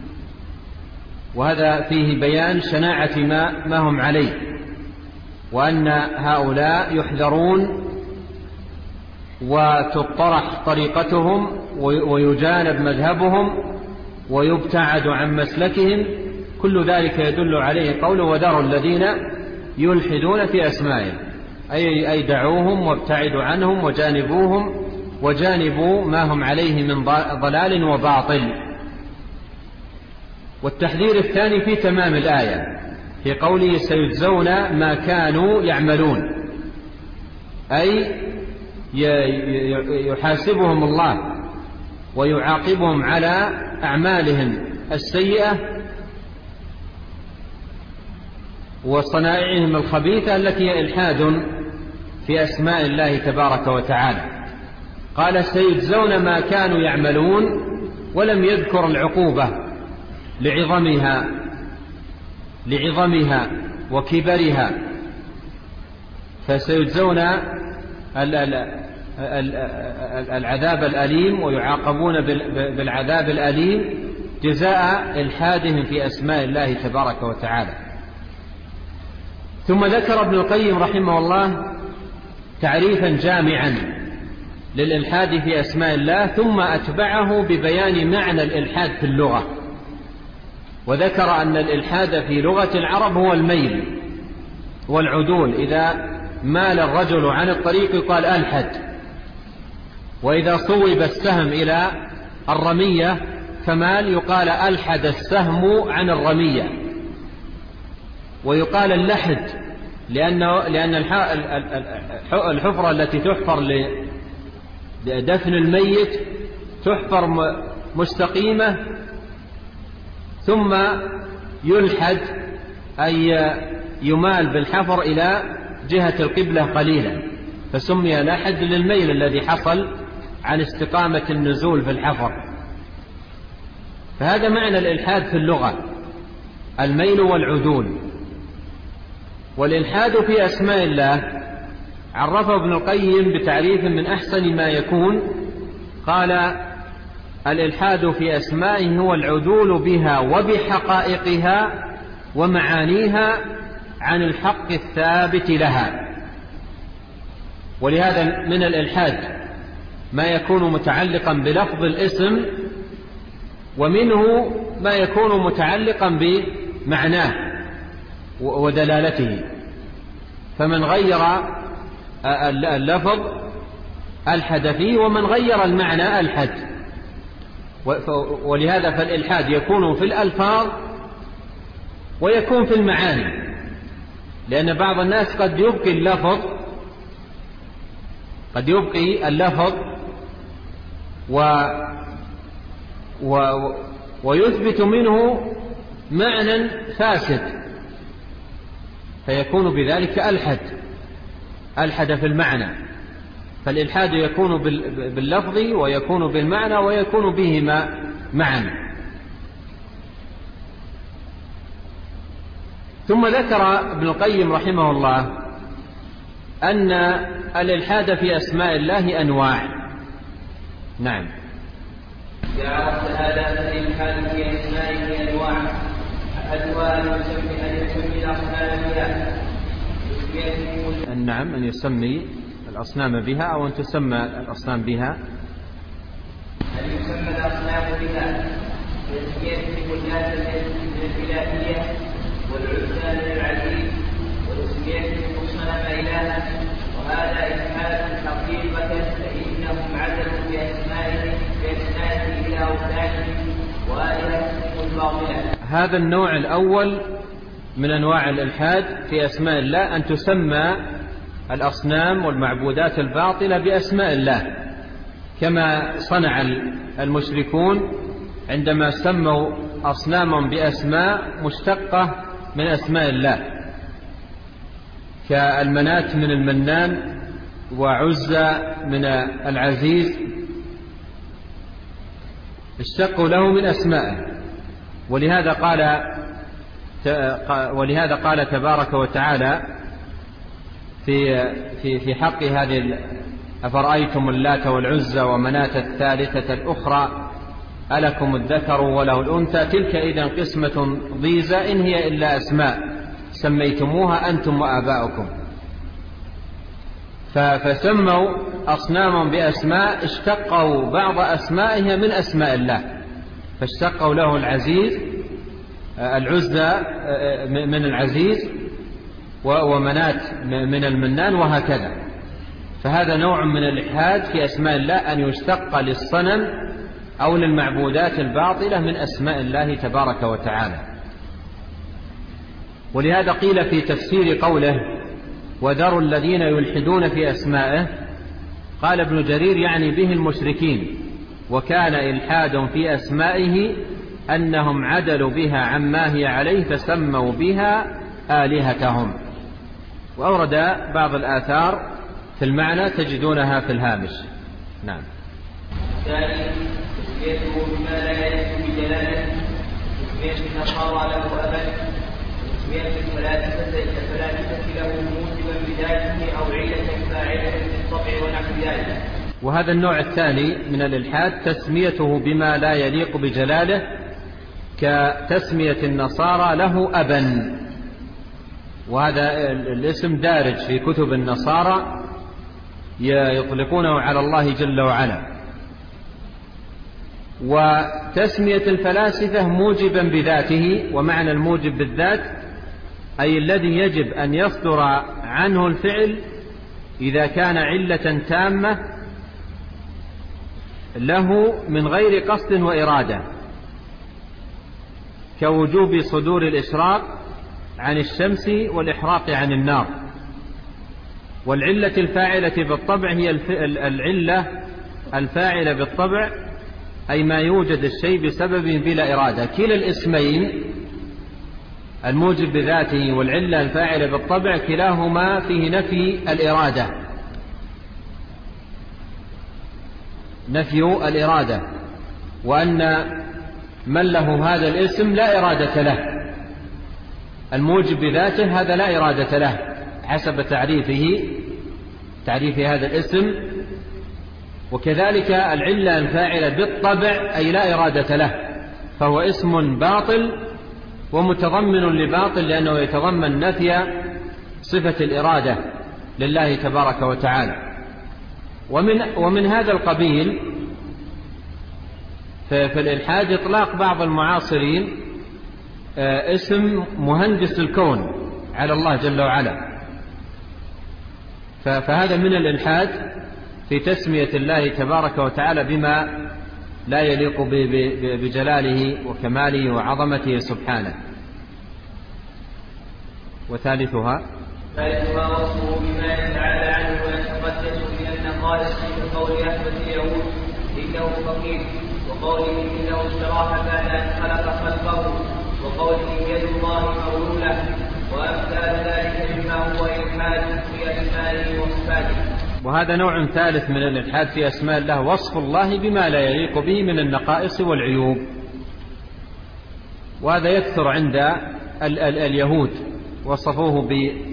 وهذا فيه بيان شناعة ما, ما هم عليه، وأن هؤلاء يحذرون وتطرح طريقتهم ويجانب مذهبهم ويبتعد عن مسلكهم. كل ذلك يدل عليه قوله: وذروا الذين يلحدون في أسمائهم، أي, أي دعوهم وابتعدوا عنهم وجانبوهم وجانبوا ما هم عليه من ضلال وباطل. والتحذير الثاني في تمام الآية في قوله: سيجزون ما كانوا يعملون، أي يحاسبهم الله ويعاقبهم على أعمالهم السيئة وصنائعهم الخبيثة التي هي إلحاد في أسماء الله تبارك وتعالى. قال: سيجزون ما كانوا يعملون، ولم يذكر العقوبة لعظمها لعظمها وكبرها، فسيجزون العذاب الأليم ويعاقبون بالعذاب الأليم جزاء إلحادهم في أسماء الله تبارك وتعالى. ثم ذكر ابن القيم رحمه الله تعريفا جامعا للإلحاد في أسماء الله، ثم أتبعه ببيان معنى الإلحاد في اللغة. وذكر أن الإلحاد في لغة العرب هو الميل والعدول. إذا مال الرجل عن الطريق يقال ألحد. وإذا صوب السهم إلى الرمية فمال يقال ألحد السهم عن الرمية. ويقال اللحد لأنه لأن الحفرة التي تحفر لدفن الميت تحفر مستقيمة ثم يلحد، أي يمال بالحفر إلى جهة القبلة قليلا، فسمي لحد للميل الذي حصل عن استقامة النزول في الحفر. فهذا معنى الإلحاد في اللغة، الميل والعدول. والإلحاد في أسماء الله عرفه ابن القيم بتعريف من أحسن ما يكون، قال: الإلحاد في أسمائه هو العدول بها وبحقائقها ومعانيها عن الحق الثابت لها. ولهذا من الإلحاد ما يكون متعلقا بلفظ الاسم، ومنه ما يكون متعلقا بمعناه ودلالته. فمن غير اللفظ ألحد فيه، ومن غير المعنى ألحد. ولهذا فالإلحاد يكون في الألفاظ ويكون في المعاني، لأن بعض الناس قد يبقي اللفظ قد يبقي اللفظ و و ويثبت منه معنى فاسد، فيكون بذلك ألحد ألحد في المعنى. فالإلحاد يكون باللفظ ويكون بالمعنى ويكون بهما معا. ثم ذكر ابن القيم رحمه الله أن الإلحاد في أسماء الله أنواع. نعم. عرفت هذا فالإلحاد في أسمائه أنواع. أحدها أن يسمي أن يسمي الأصنام بها. نعم، أن يسمي الأصنام بها أو أن تسمى الأصنام بها. أن يسمى الأصنام بها وتسميته الناس من الإلهية والعزى من العزيز وتسميته الصنم إلها، وهذا إلحاد حقيقة، فإنهم عدلوا بأسمائه بأسمائه إلى أوثانهم وآلهتهم الباطلة. هذا النوع الأول من أنواع الإلحاد في أسماء الله، أن تسمى الأصنام والمعبودات الباطلة بأسماء الله، كما صنع المشركون عندما سموا أصناما بأسماء مشتقة من أسماء الله، كالمنات من المنان وعزى من العزيز، اشتقوا له من أسمائه. ولهذا قال ولهذا قال تبارك وتعالى في في في حق هذه: أفرأيتم اللات والعزى ومناة الثالثة الأخرى ألكم الذكر وله الأنثى تلك إذا قسمة ضيزى إن هي إلا أسماء سميتموها أنتم وآباؤكم. فسموا أصناما بأسماء اشتقوا بعض أسمائها من أسماء الله، فاشتقوا له العزيز العزى من العزيز ومنات من المنان وهكذا. فهذا نوع من الإلحاد في أسماء الله، أن يشتق للصنم أو للمعبودات الباطلة من أسماء الله تبارك وتعالى. ولهذا قيل في تفسير قوله: وذروا الذين يلحدون في أسمائه، قال ابن جرير يعني به المشركين، وكان إلحاد في أسمائه أنهم عدلوا بها عما هي عليه فسموا بها آلهتهم. وأورد بعض الآثار في المعنى تجدونها في الهامش. نعم. ثاني تسميته بما لا يليق بجلاله، تسمية النصارى له أبا، تسمية الفلاسفة له موجبا بذاته أو علة فاعلة بالطبع ونحو ذلك. وهذا النوع الثاني من الإلحاد تسميته بما لا يليق بجلاله، كتسمية النصارى له أبا، وهذا الاسم دارج في كتب النصارى يطلقونه على الله جل وعلا. وتسمية الفلاسفة موجبا بذاته، ومعنى الموجب بالذات أي الذي يجب أن يصدر عنه الفعل إذا كان علة تامة له من غير قصد وإرادة، كوجوب صدور الإشراق عن الشمس والإحراق عن النار. والعلة الفاعلة بالطبع هي العلة الفاعلة بالطبع، أي ما يوجد الشيء بسبب بلا إرادة. كلا الاسمين الموجب بذاته والعلة الفاعلة بالطبع كلاهما فيه نفي الإرادة نفي الإرادة وأن من له هذا الاسم لا إرادة له، الموجب بذاته هذا لا إرادة له حسب تعريفه تعريف هذا الاسم، وكذلك العلة الفاعلة بالطبع أي لا إرادة له، فهو اسم باطل ومتضمن لباطل لأنه يتضمن نفي صفة الإرادة لله تبارك وتعالى. ومن, ومن هذا القبيل في الإلحاد إطلاق بعض المعاصرين اسم مهندس الكون على الله جل وعلا، فهذا من الإلحاد في تسمية الله تبارك وتعالى بما لا يليق بجلاله وكماله وعظمته سبحانه. وثالثها ثالثها وصفه بما يتعالى عنه ويتقدس من النقائص في قول أحمد اليهود إنه فقير، وقوله إنه استراح بعد أن خلق خلقه، وقوله يد الله مغلولة، وأمثال ذلك مما هو إلحاد في أسمائه وصفاته. وهذا نوع ثالث من الإلحاد في أسماء الله، وصف الله بما لا يليق به من النقائص والعيوب، وهذا يكثر عند ال ال اليهود، وصفوه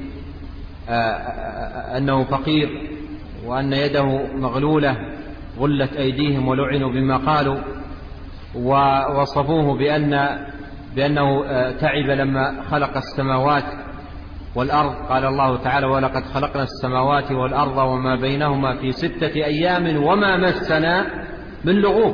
بأنه فقير وأن يده مغلولة غلت أيديهم ولعنوا بما قالوا، ووصفوه بأن بأنه تعب لما خلق السماوات والأرض. قال الله تعالى ولقد خلقنا السماوات والأرض وما بينهما في ستة أيام وما مسنا من لغوب،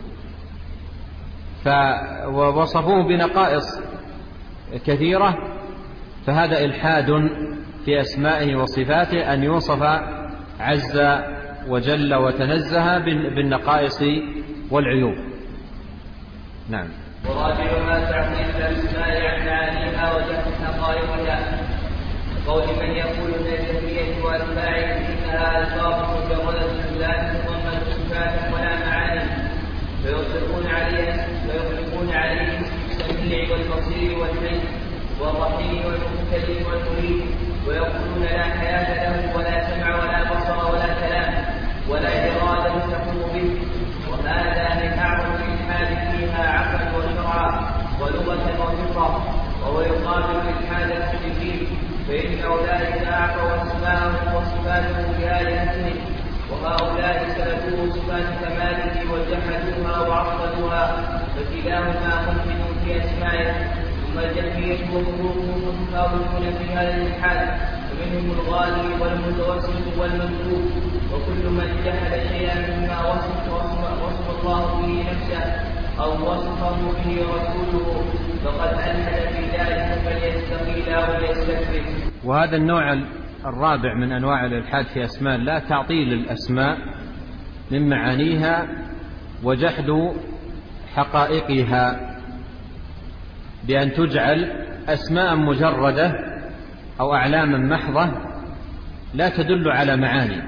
فوصفوه بنقائص كثيرة، فهذا إلحاد في أسمائه وصفاته أن يوصف عز وجل وتنزه بالنقائص والعيوب. نعم. وراجعها تعطيل الأسماء عن معانيها وجهة حقائقها، قول من يقول ان التسمية والفاعل انها الفاظ مجردة لا تتضمن صفات ولا معاني، فيطلقون عليها فيطلقون عليه السميع والبصير والحي والرحيم والمتكلم والمريد، ويقولون لا حياة له ولا سمع ولا بصر ولا كلام ولا إرادة تقوم به، وهذا من أعظم الإلحاد فيها عقلا وشرعا ولغة وفطرة، وهو يقابل الإلحاد المشركين، فإن أولئك أعطوا أسماءه وصفاته بآلهتهم، وهؤلاء سلبوه صفات كماله وجحدوها وعطلوها، فكلاهما ممكن في أسمائه. ثم الجهمية وغروبهم متفاوتون في هذا الإلحاد، فمنهم الغالي والمتوسط والمندوب، وكل من جحد شيئا مما وصف, وصف الله به نفسه أو وصفه به رسوله فقد ألحد في ذلك، فليستقيل أو ليستكبر. وهذا النوع الرابع من أنواع الإلحاد في أسماء الله تعطيل الأسماء من معانيها وجحد حقائقها، بأن تجعل أسماء مجردة أو أعلاما محضة لا تدل على معاني،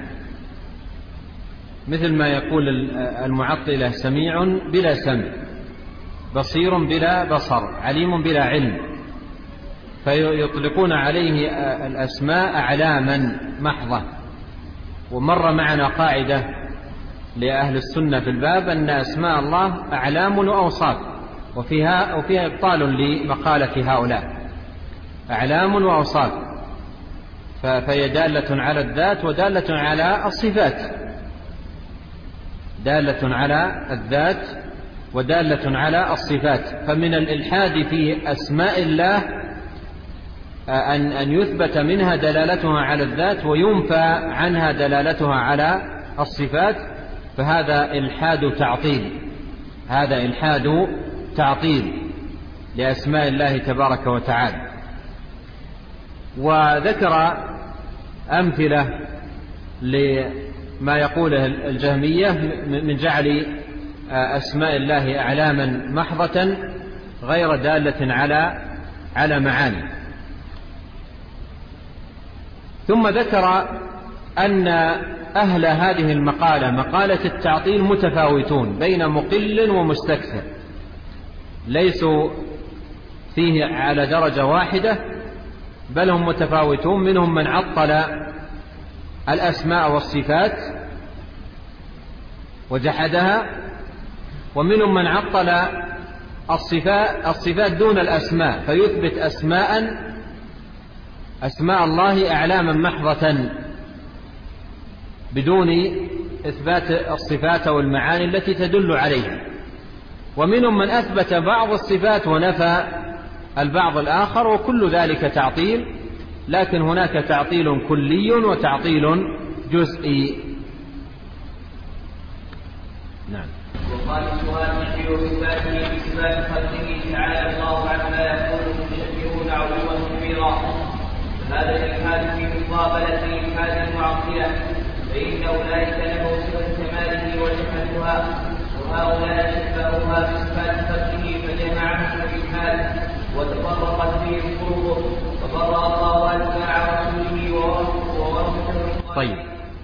مثل ما يقول المعطلة سميع بلا سمع، بصير بلا بصر، عليم بلا علم، فيطلقون عليه الأسماء أعلاما محضة. ومر معنا قاعدة لأهل السنة في الباب أن أسماء الله أعلام وأوصاف، وفيها, وفيها إبطال لمقالة هؤلاء، أعلام وأوصاف، فهي دالة على الذات ودالة على الصفات، دالة على الذات ودالة على الصفات. فمن الإلحاد في أسماء الله أن, أن يثبت منها دلالتها على الذات وينفى عنها دلالتها على الصفات، فهذا إلحاد تعطيل، هذا إلحاد تعطيل لأسماء الله تبارك وتعالى. وذكر أمثلة لما يقوله الجهمية من جعل أسماء الله أعلاما محضة غير دالة على على معاني. ثم ذكر أن أهل هذه المقالة مقالة التعطيل متفاوتون بين مقل ومستكثر، ليسوا فيه على درجة واحدة، بل هم متفاوتون، منهم من عطل الأسماء والصفات وجحدها، ومنهم من عطل الصفات, الصفات دون الأسماء، فيثبت أسماء أسماء الله أعلاما محضة بدون إثبات الصفات والمعاني التي تدل عليها. ومنهم من أثبت بعض الصفات ونفى البعض الآخر، وكل ذلك تعطيل، لكن هناك تعطيل كلي وتعطيل جزئي. نعم. وقال سؤال يشبه صفاته بصفات خلقه تعالى الله عما يقول المشبهون علوا كبيرا، هذا الإلحاد في مقابلة إلحاد المعطلة، فإن أولئك نفوا صفة كماله وجحدوها، وهؤلاء شبهوها بصفات خلقه فجمعهم الإلحاد وتفرقت فيهم طرقه، فبرأ الله أتباع رسوله وورثه. طيب،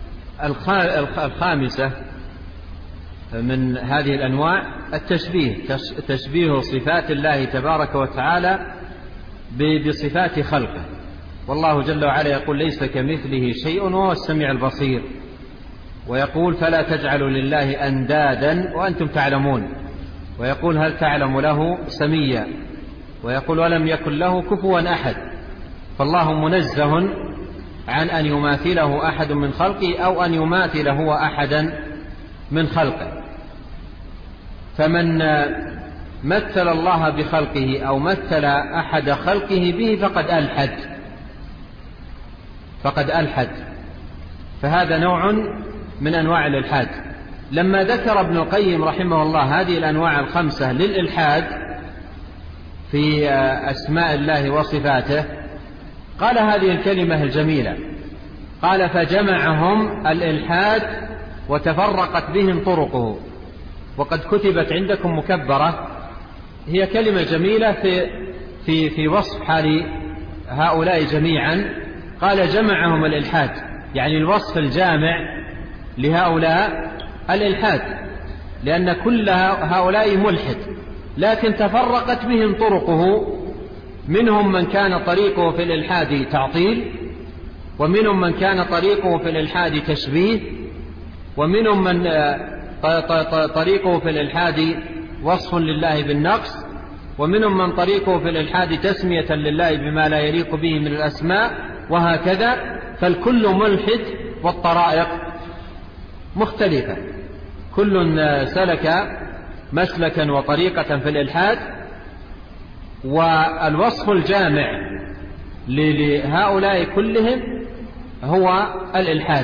الخامسة من هذه الأنواع التشبيه، تشبيه صفات الله تبارك وتعالى بصفات خلقه. والله جل وعلا يقول ليس كمثله شيء وهو السميع البصير، ويقول فلا تجعلوا لله أندادا وأنتم تعلمون، ويقول هل تعلم له سميا، ويقول ولم يكن له كفوا أحد. فالله منزه عن أن يماثله أحد من خلقه أو أن يماثل هو أحدا من خلقه. فمن مثل الله بخلقه أو مثل أحد خلقه به فقد ألحد فقد ألحد فهذا نوع من أنواع الإلحاد. لما ذكر ابن القيم رحمه الله هذه الأنواع الخمسة للإلحاد في أسماء الله وصفاته، قال هذه الكلمة الجميلة، قال فجمعهم الإلحاد وتفرقت بهم طرقه. وقد كتبت عندكم مكبرة، هي كلمة جميلة في, في, في وصف حال هؤلاء جميعا. قال جمعهم الإلحاد، يعني الوصف الجامع لهؤلاء الإلحاد، لأن كل هؤلاء ملحد، لكن تفرقت بهم طرقه. منهم من كان طريقه في الإلحاد تعطيل، ومنهم من كان طريقه في الإلحاد تشبيه، ومنهم من طريقه في الإلحاد وصف لله بالنقص، ومنهم من طريقه في الإلحاد تسمية لله بما لا يليق به من الأسماء، وهكذا. فالكل ملحد والطرائق مختلفة، كل سلك مسلكا وطريقة في الإلحاد. والوصف الجامع لهؤلاء كلهم هو الإلحاد،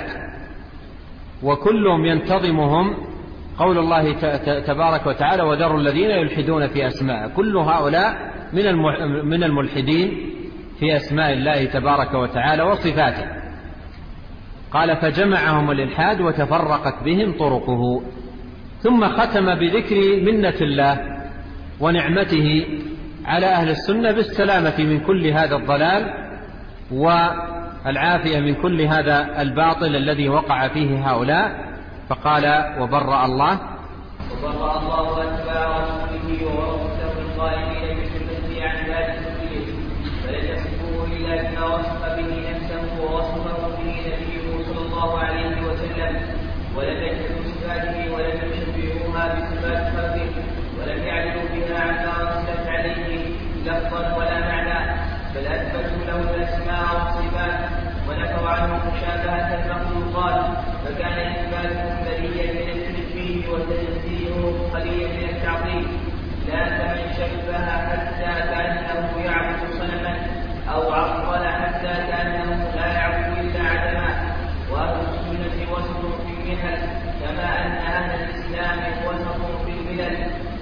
وكلهم ينتظمهم قول الله تبارك وتعالى وذروا الذين يلحدون في أسماء. كل هؤلاء من الملحدين في أسماء الله تبارك وتعالى وصفاته. قال فجمعهم الإلحاد وتفرقت بهم طرقه. ثم ختم بذكر منة الله ونعمته على أهل السنة بالسلامة من كل هذا الضلال والعافية من كل هذا الباطل الذي وقع فيه هؤلاء. فقال وبرأ الله وبرأ الله أتباع رسوله ورسله القائلين بسنته عن ذلك كله، فلم يصفوه إلا بما وصف به نفسه ووصفه به نبيه صلى الله عليه وسلم، ولم يجعلوا صفاته ولم يشبهوها بصفات خلقه، ولم يعدلوا بها عما وصفت عليه لفظا ولا معنى، بل أثبتوا له الأسماء والصفات ونفوا عنه مشابهة المخلوقات، فكان إثباتهم بريا من التشبيه وتنزيهه قليلا من التعطيل. لا كمن شبه حتى كأنه يعبد صنما، أو عطل حتى كأنه لا يعبد إلا عدما. وأهل السنة وسط في المحن، كما أن أهل الإسلام وسط في الملل،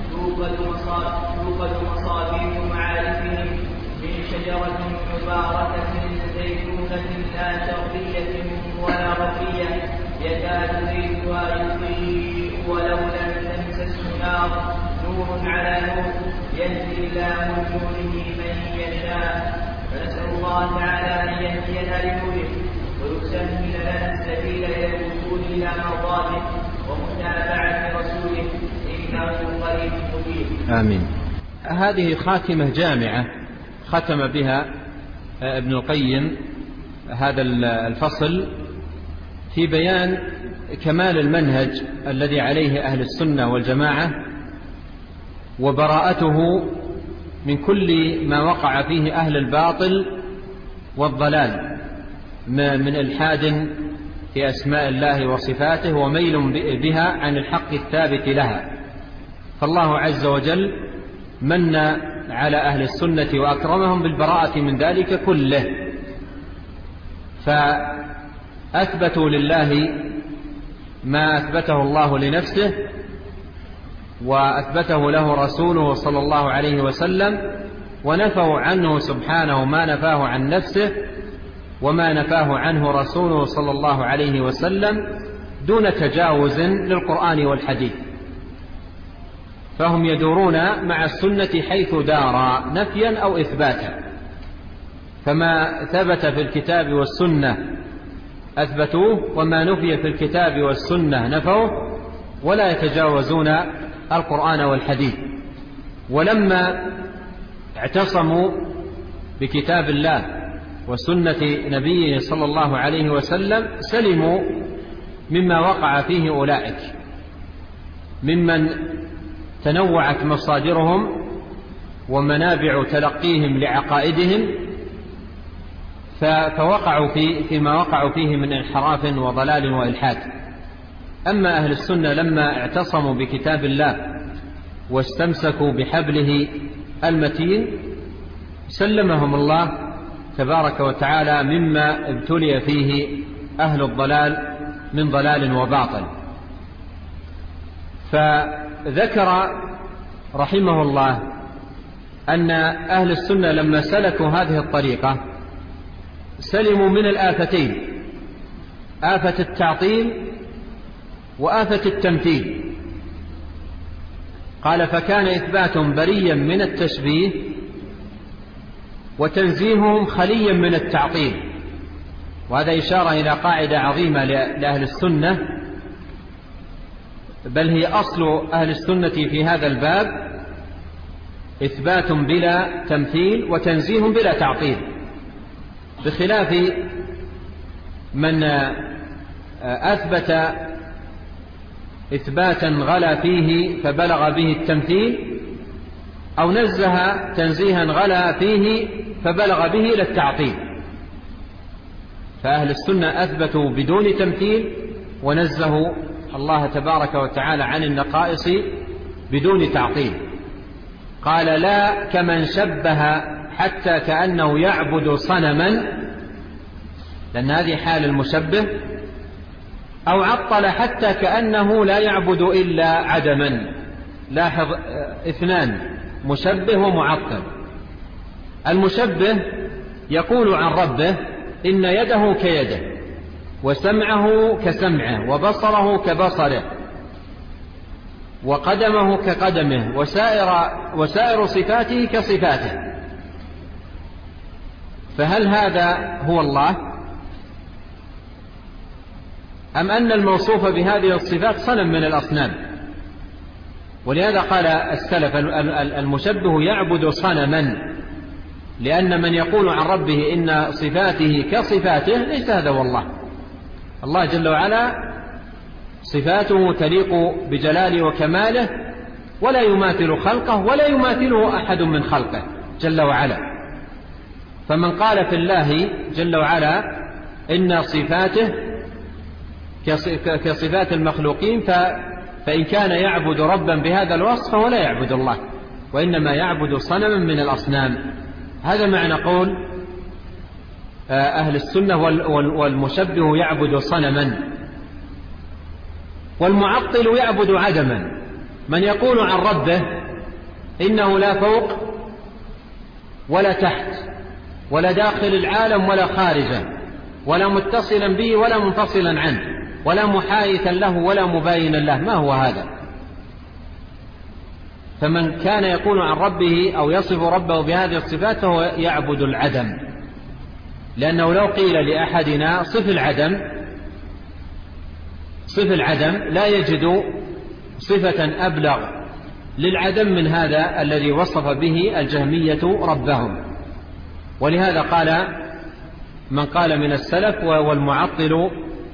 توقد مصابيح معارفهم من شجرة مباركة زيتونة لا شرقية ولا غربية، يكاد زيتها يضيء ولو لم تمسسه نار، نور على نور، يهدي الله لنوره من يشاء. فنسأل الله تعالى أن يهدينا لنوره ويسهل لنا السبيل إلى الوصول إلى مرضاته ومتابعة رسوله، إنه قريب مجيب. آمين. هذه خاتمة جامعة ختم بها ابن القيم هذا الفصل في بيان كمال المنهج الذي عليه أهل السنة والجماعة وبراءته من كل ما وقع فيه أهل الباطل والضلال من إلحاد في أسماء الله وصفاته وميل بها عن الحق الثابت لها. فالله عز وجل من على أهل السنة وأكرمهم بالبراءة من ذلك كله، فأثبتوا لله ما أثبته الله لنفسه وأثبته له رسوله صلى الله عليه وسلم، ونفوا عنه سبحانه ما نفاه عن نفسه وما نفاه عنه رسوله صلى الله عليه وسلم دون تجاوز للقرآن والحديث. فهم يدورون مع السنة حيث دار نفيا أو إثباتا، فما ثبت في الكتاب والسنة أثبتوه، وما نفي في الكتاب والسنة نفوه، ولا يتجاوزون القرآن والحديث. ولما اعتصموا بكتاب الله وسنة نبيه صلى الله عليه وسلم سلموا مما وقع فيه أولئك ممن تنوعت مصادرهم ومنابع تلقيهم لعقائدهم، فوقعوا في فيما وقعوا فيه من انحراف وضلال وإلحاد. أما أهل السنة لما اعتصموا بكتاب الله واستمسكوا بحبله المتين سلمهم الله تبارك وتعالى مما ابتلي فيه أهل الضلال من ضلال وباطل. فذكر رحمه الله أن أهل السنة لما سلكوا هذه الطريقة سلموا من الآفتين، آفة التعطيل وآفة التمثيل. قال: فكان إثباتهم بريا من التشبيه وتنزيههم خليا من التعطيل. وهذا إشارة إلى قاعدة عظيمة لأهل السنة، بل هي أصل أهل السنة في هذا الباب: إثبات بلا تمثيل وتنزيه بلا تعطيل، بخلاف من أثبت إثباتا غلا فيه فبلغ به التمثيل، أو نزه تنزيها غلا فيه فبلغ به إلى التعطيل. فأهل السنة أثبتوا بدون تمثيل ونزهوا الله تبارك وتعالى عن النقائص بدون تعطيل. قال: لا كمن شبه حتى كأنه يعبد صنما، لأن هذه حال المشبه، أو عطل حتى كأنه لا يعبد إلا عدما. لاحظ اثنان: مشبه ومعطل. المشبه يقول عن ربه إن يده كيده، وسمعه كسمعه، وبصره كبصره، وقدمه كقدمه، وسائر, وسائر صفاته كصفاته. فهل هذا هو الله؟ أم أن الموصوف بهذه الصفات صنم من الأصنام؟ ولهذا قال السلف: المشبه يعبد صنما، لأن من يقول عن ربه إن صفاته كصفاته ليس هذا هو الله. الله جل وعلا صفاته تليق بجلاله وكماله، ولا يماثل خلقه ولا يماثله أحد من خلقه جل وعلا. فمن قال في الله جل وعلا إن صفاته كصفات المخلوقين فإن كان يعبد ربا بهذا الوصف فهو لا يعبد الله، وإنما يعبد صنما من الأصنام. هذا معنى قول أهل السنة: والمشبه يعبد صنما. والمعطل يعبد عدما، من يقول عن ربه إنه لا فوق ولا تحت ولا داخل العالم ولا خارجه، ولا متصلا به ولا منفصلا عنه، ولا محايثا له ولا مباينا له. ما هو هذا؟ فمن كان يقول عن ربه أو يصف ربه بهذه الصفات فهو يعبد العدم، لأنه لو قيل لأحدنا صف العدم صف العدم لا يجد صفة أبلغ للعدم من هذا الذي وصف به الجهمية ربهم. ولهذا قال من قال من السلف: والمعطل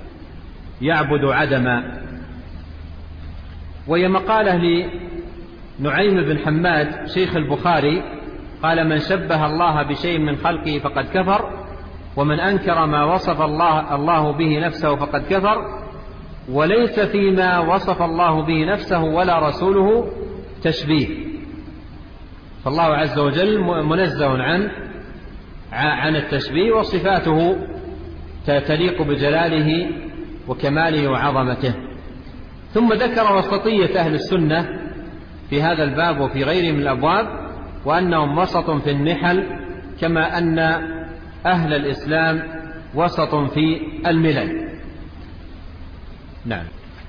يعبد عدما. وهي مقالة نعيم بن حماد شيخ البخاري قال: من شبه الله بشيء من خلقه فقد كفر، ومن أنكر ما وصف الله, الله به نفسه فقد كفر، وليس فيما وصف الله به نفسه ولا رسوله تشبيه. فالله عز وجل منزه عن عن التشبيه، وصفاته تليق بجلاله وكماله وعظمته. ثم ذكر وسطية أهل السنة في هذا الباب وفي غيره من الأبواب، وأنهم وسط في النحل كما أن أهل الإسلام وسط في الملل. نعم.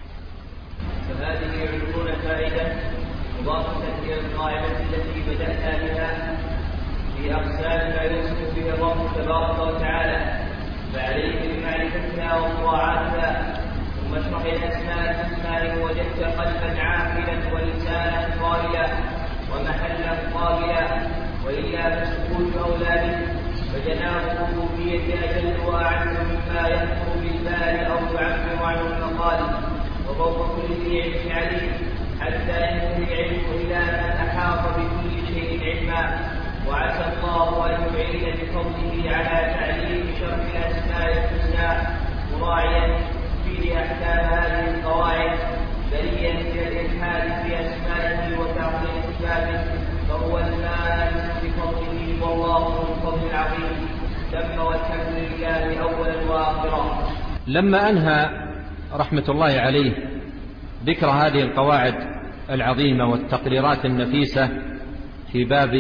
فهذه يعرفون فائدة مضافة إلى القاعدة التي بدأنا بها في أقسام ما يوصف بها الله تبارك وتعالى، فعليك بمعرفتها ومراعاتها. ثم اشرح الأسماء الحسنى وجدت قلبا عاقلا ولسانا قائلا ومحلا قابلا، وإلا فالسكوت أولى به، فجناب الربوبية أجل وأعم مما يخطر بالبال أو يعبر عنه المقال، وفوق كل ذي علم عليم، حتى ينتهي علمه إلى من أحاط بكل شيء علما. وعسى الله أن يعين بفضله على تعليم شرح الأسماء الحسنى، مراعيا فيه أحكام هذه القواعد، بريا من الإلحاد في أسمائه وتعطيل صفاته، فهو المال بفضله والله ذو الفضل العظيم. تم والحمد لله أولا وآخرا. لما أنهى رحمة الله عليه ذكر هذه القواعد العظيمة والتقريرات النفيسة في باب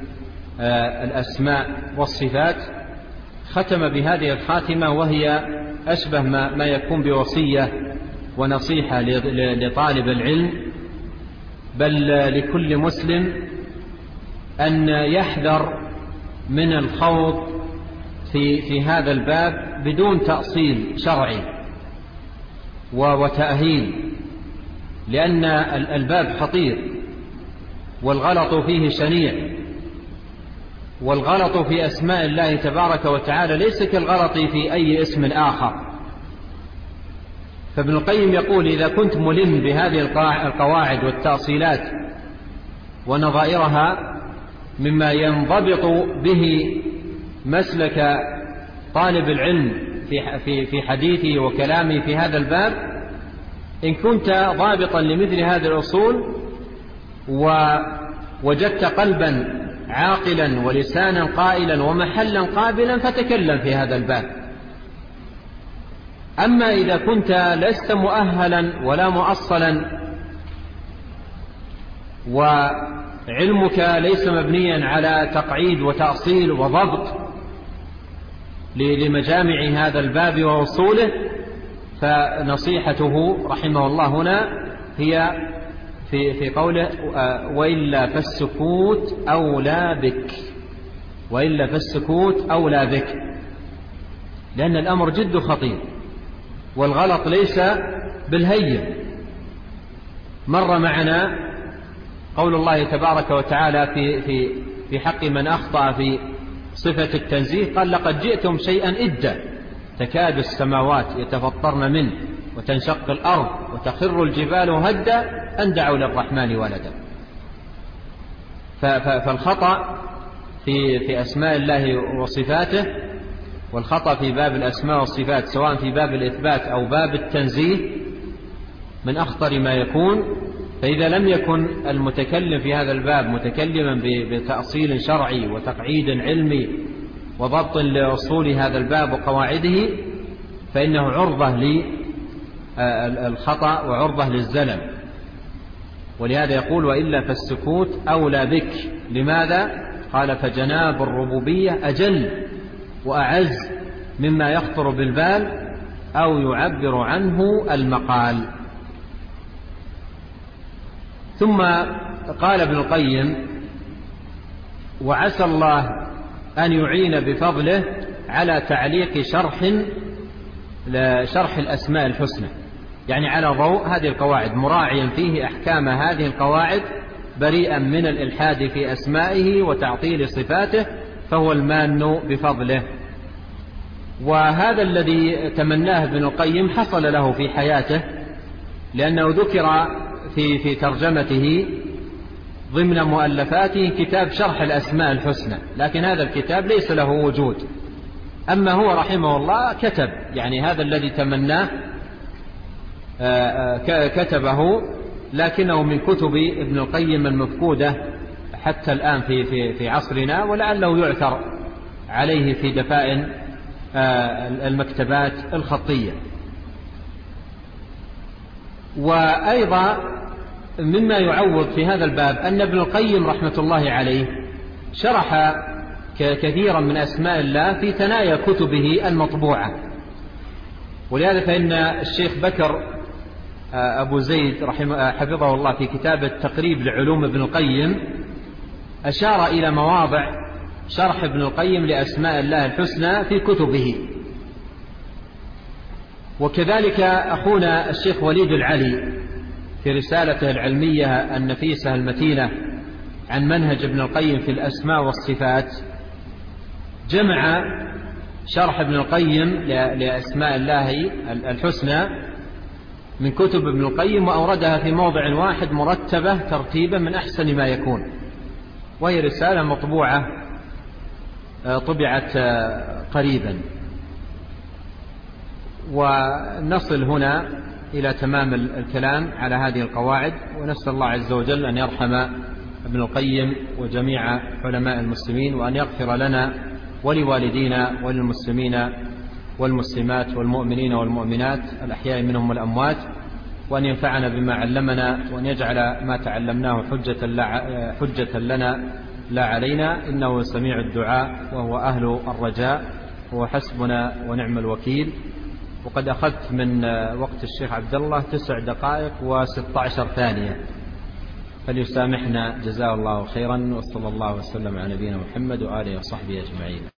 الأسماء والصفات، ختم بهذه الخاتمة، وهي أشبه ما يكون بوصية ونصيحة لطالب العلم، بل لكل مسلم، أن يحذر من الخوض في, في هذا الباب بدون تأصيل شرعي وتأهيل، لأن الباب خطير والغلط فيه شنيع، والغلط في أسماء الله تبارك وتعالى ليس كالغلط في أي اسم آخر. فابن القيم يقول: إذا كنت ملم بهذه القواعد والتأصيلات ونظائرها مما ينضبط به مسلك طالب العلم في حديثه وكلامه في هذا الباب، إن كنت ضابطا لمثل هذه الأصول ووجدت قلبا عاقلا ولسانا قائلا ومحلا قابلا فتكلم في هذا الباب. أما إذا كنت لست مؤهلا ولا مؤصلا وعلمك ليس مبنيا على تقعيد وتأصيل وضبط لمجامع هذا الباب ووصوله، فنصيحته رحمه الله هنا هي في في قوله: وإلا فالسكوت أولى بك، وإلا فالسكوت أولى بك، لأن الأمر جد خطير، والغلط ليس بالهين. مر معنا قول الله تبارك وتعالى في في في حق من أخطأ في صفة التنزيه، قال: لقد جئتم شيئا إدا، تكاد السماوات يتفطرن منه وتنشق الأرض وتخر الجبال هدا أن دعوا للرحمن ولدا. فالخطأ في في أسماء الله وصفاته، والخطأ في باب الأسماء والصفات سواء في باب الإثبات أو باب التنزيه من أخطر ما يكون. فإذا لم يكن المتكلم في هذا الباب متكلما بتأصيل شرعي وتقعيد علمي وضبط لأصول هذا الباب وقواعده، فإنه عرضة للخطأ وعرضة للزلل. ولهذا يقول: وإلا فالسكوت أولى بك. لماذا؟ قال: فجناب الربوبية أجل وأعز مما يخطر بالبال أو يعبر عنه المقال. ثم قال ابن القيم: وعسى الله أن يعين بفضله على تعليق شرح لشرح الأسماء الحسنى، يعني على ضوء هذه القواعد، مراعيا فيه أحكام هذه القواعد، بريئا من الإلحاد في أسمائه وتعطيل صفاته، فهو المان بفضله. وهذا الذي تمناه ابن القيم حصل له في حياته، لأنه ذكر في في ترجمته ضمن مؤلفاته كتاب شرح الأسماء الحسنى، لكن هذا الكتاب ليس له وجود. أما هو رحمه الله كتب، يعني هذا الذي تمناه كتبه، لكنه من كتب ابن القيم المفقودة حتى الآن في في في عصرنا، ولعله يعثر عليه في دفائن المكتبات الخطية. وأيضا مما يعوض في هذا الباب أن ابن القيم رحمة الله عليه شرح كثيرا من أسماء الله في ثنايا كتبه المطبوعة، ولهذا فإن الشيخ بكر أبو زيد رحمه حفظه الله في كتاب التقريب لعلوم ابن القيم أشار إلى مواضع شرح ابن القيم لأسماء الله الحسنى في كتبه. وكذلك أخونا الشيخ وليد العلي في رسالته العلمية النفيسة المتينة عن منهج ابن القيم في الأسماء والصفات جمع شرح ابن القيم لأسماء الله الحسنى من كتب ابن القيم، وأوردها في موضع واحد مرتبة ترتيبا من أحسن ما يكون، وهي رسالة مطبوعة طبعت قريبا. ونصل هنا إلى تمام الكلام على هذه القواعد، ونسأل الله عز وجل أن يرحم ابن القيم وجميع علماء المسلمين، وأن يغفر لنا ولوالدينا وللمسلمين والمسلمات والمؤمنين والمؤمنات الأحياء منهم والأموات، وأن ينفعنا بما علمنا، وأن يجعل ما تعلمناه حجة, حجة لنا لا علينا، إنه سميع الدعاء وهو أهل الرجاء، هو حسبنا ونعم الوكيل. وقد أخذت من وقت الشيخ عبد الله تسع دقائق وستة عشر ثانية، فليسامحنا جزاه الله خيرا، وصلى الله وسلم على نبينا محمد وآله وصحبه أجمعين.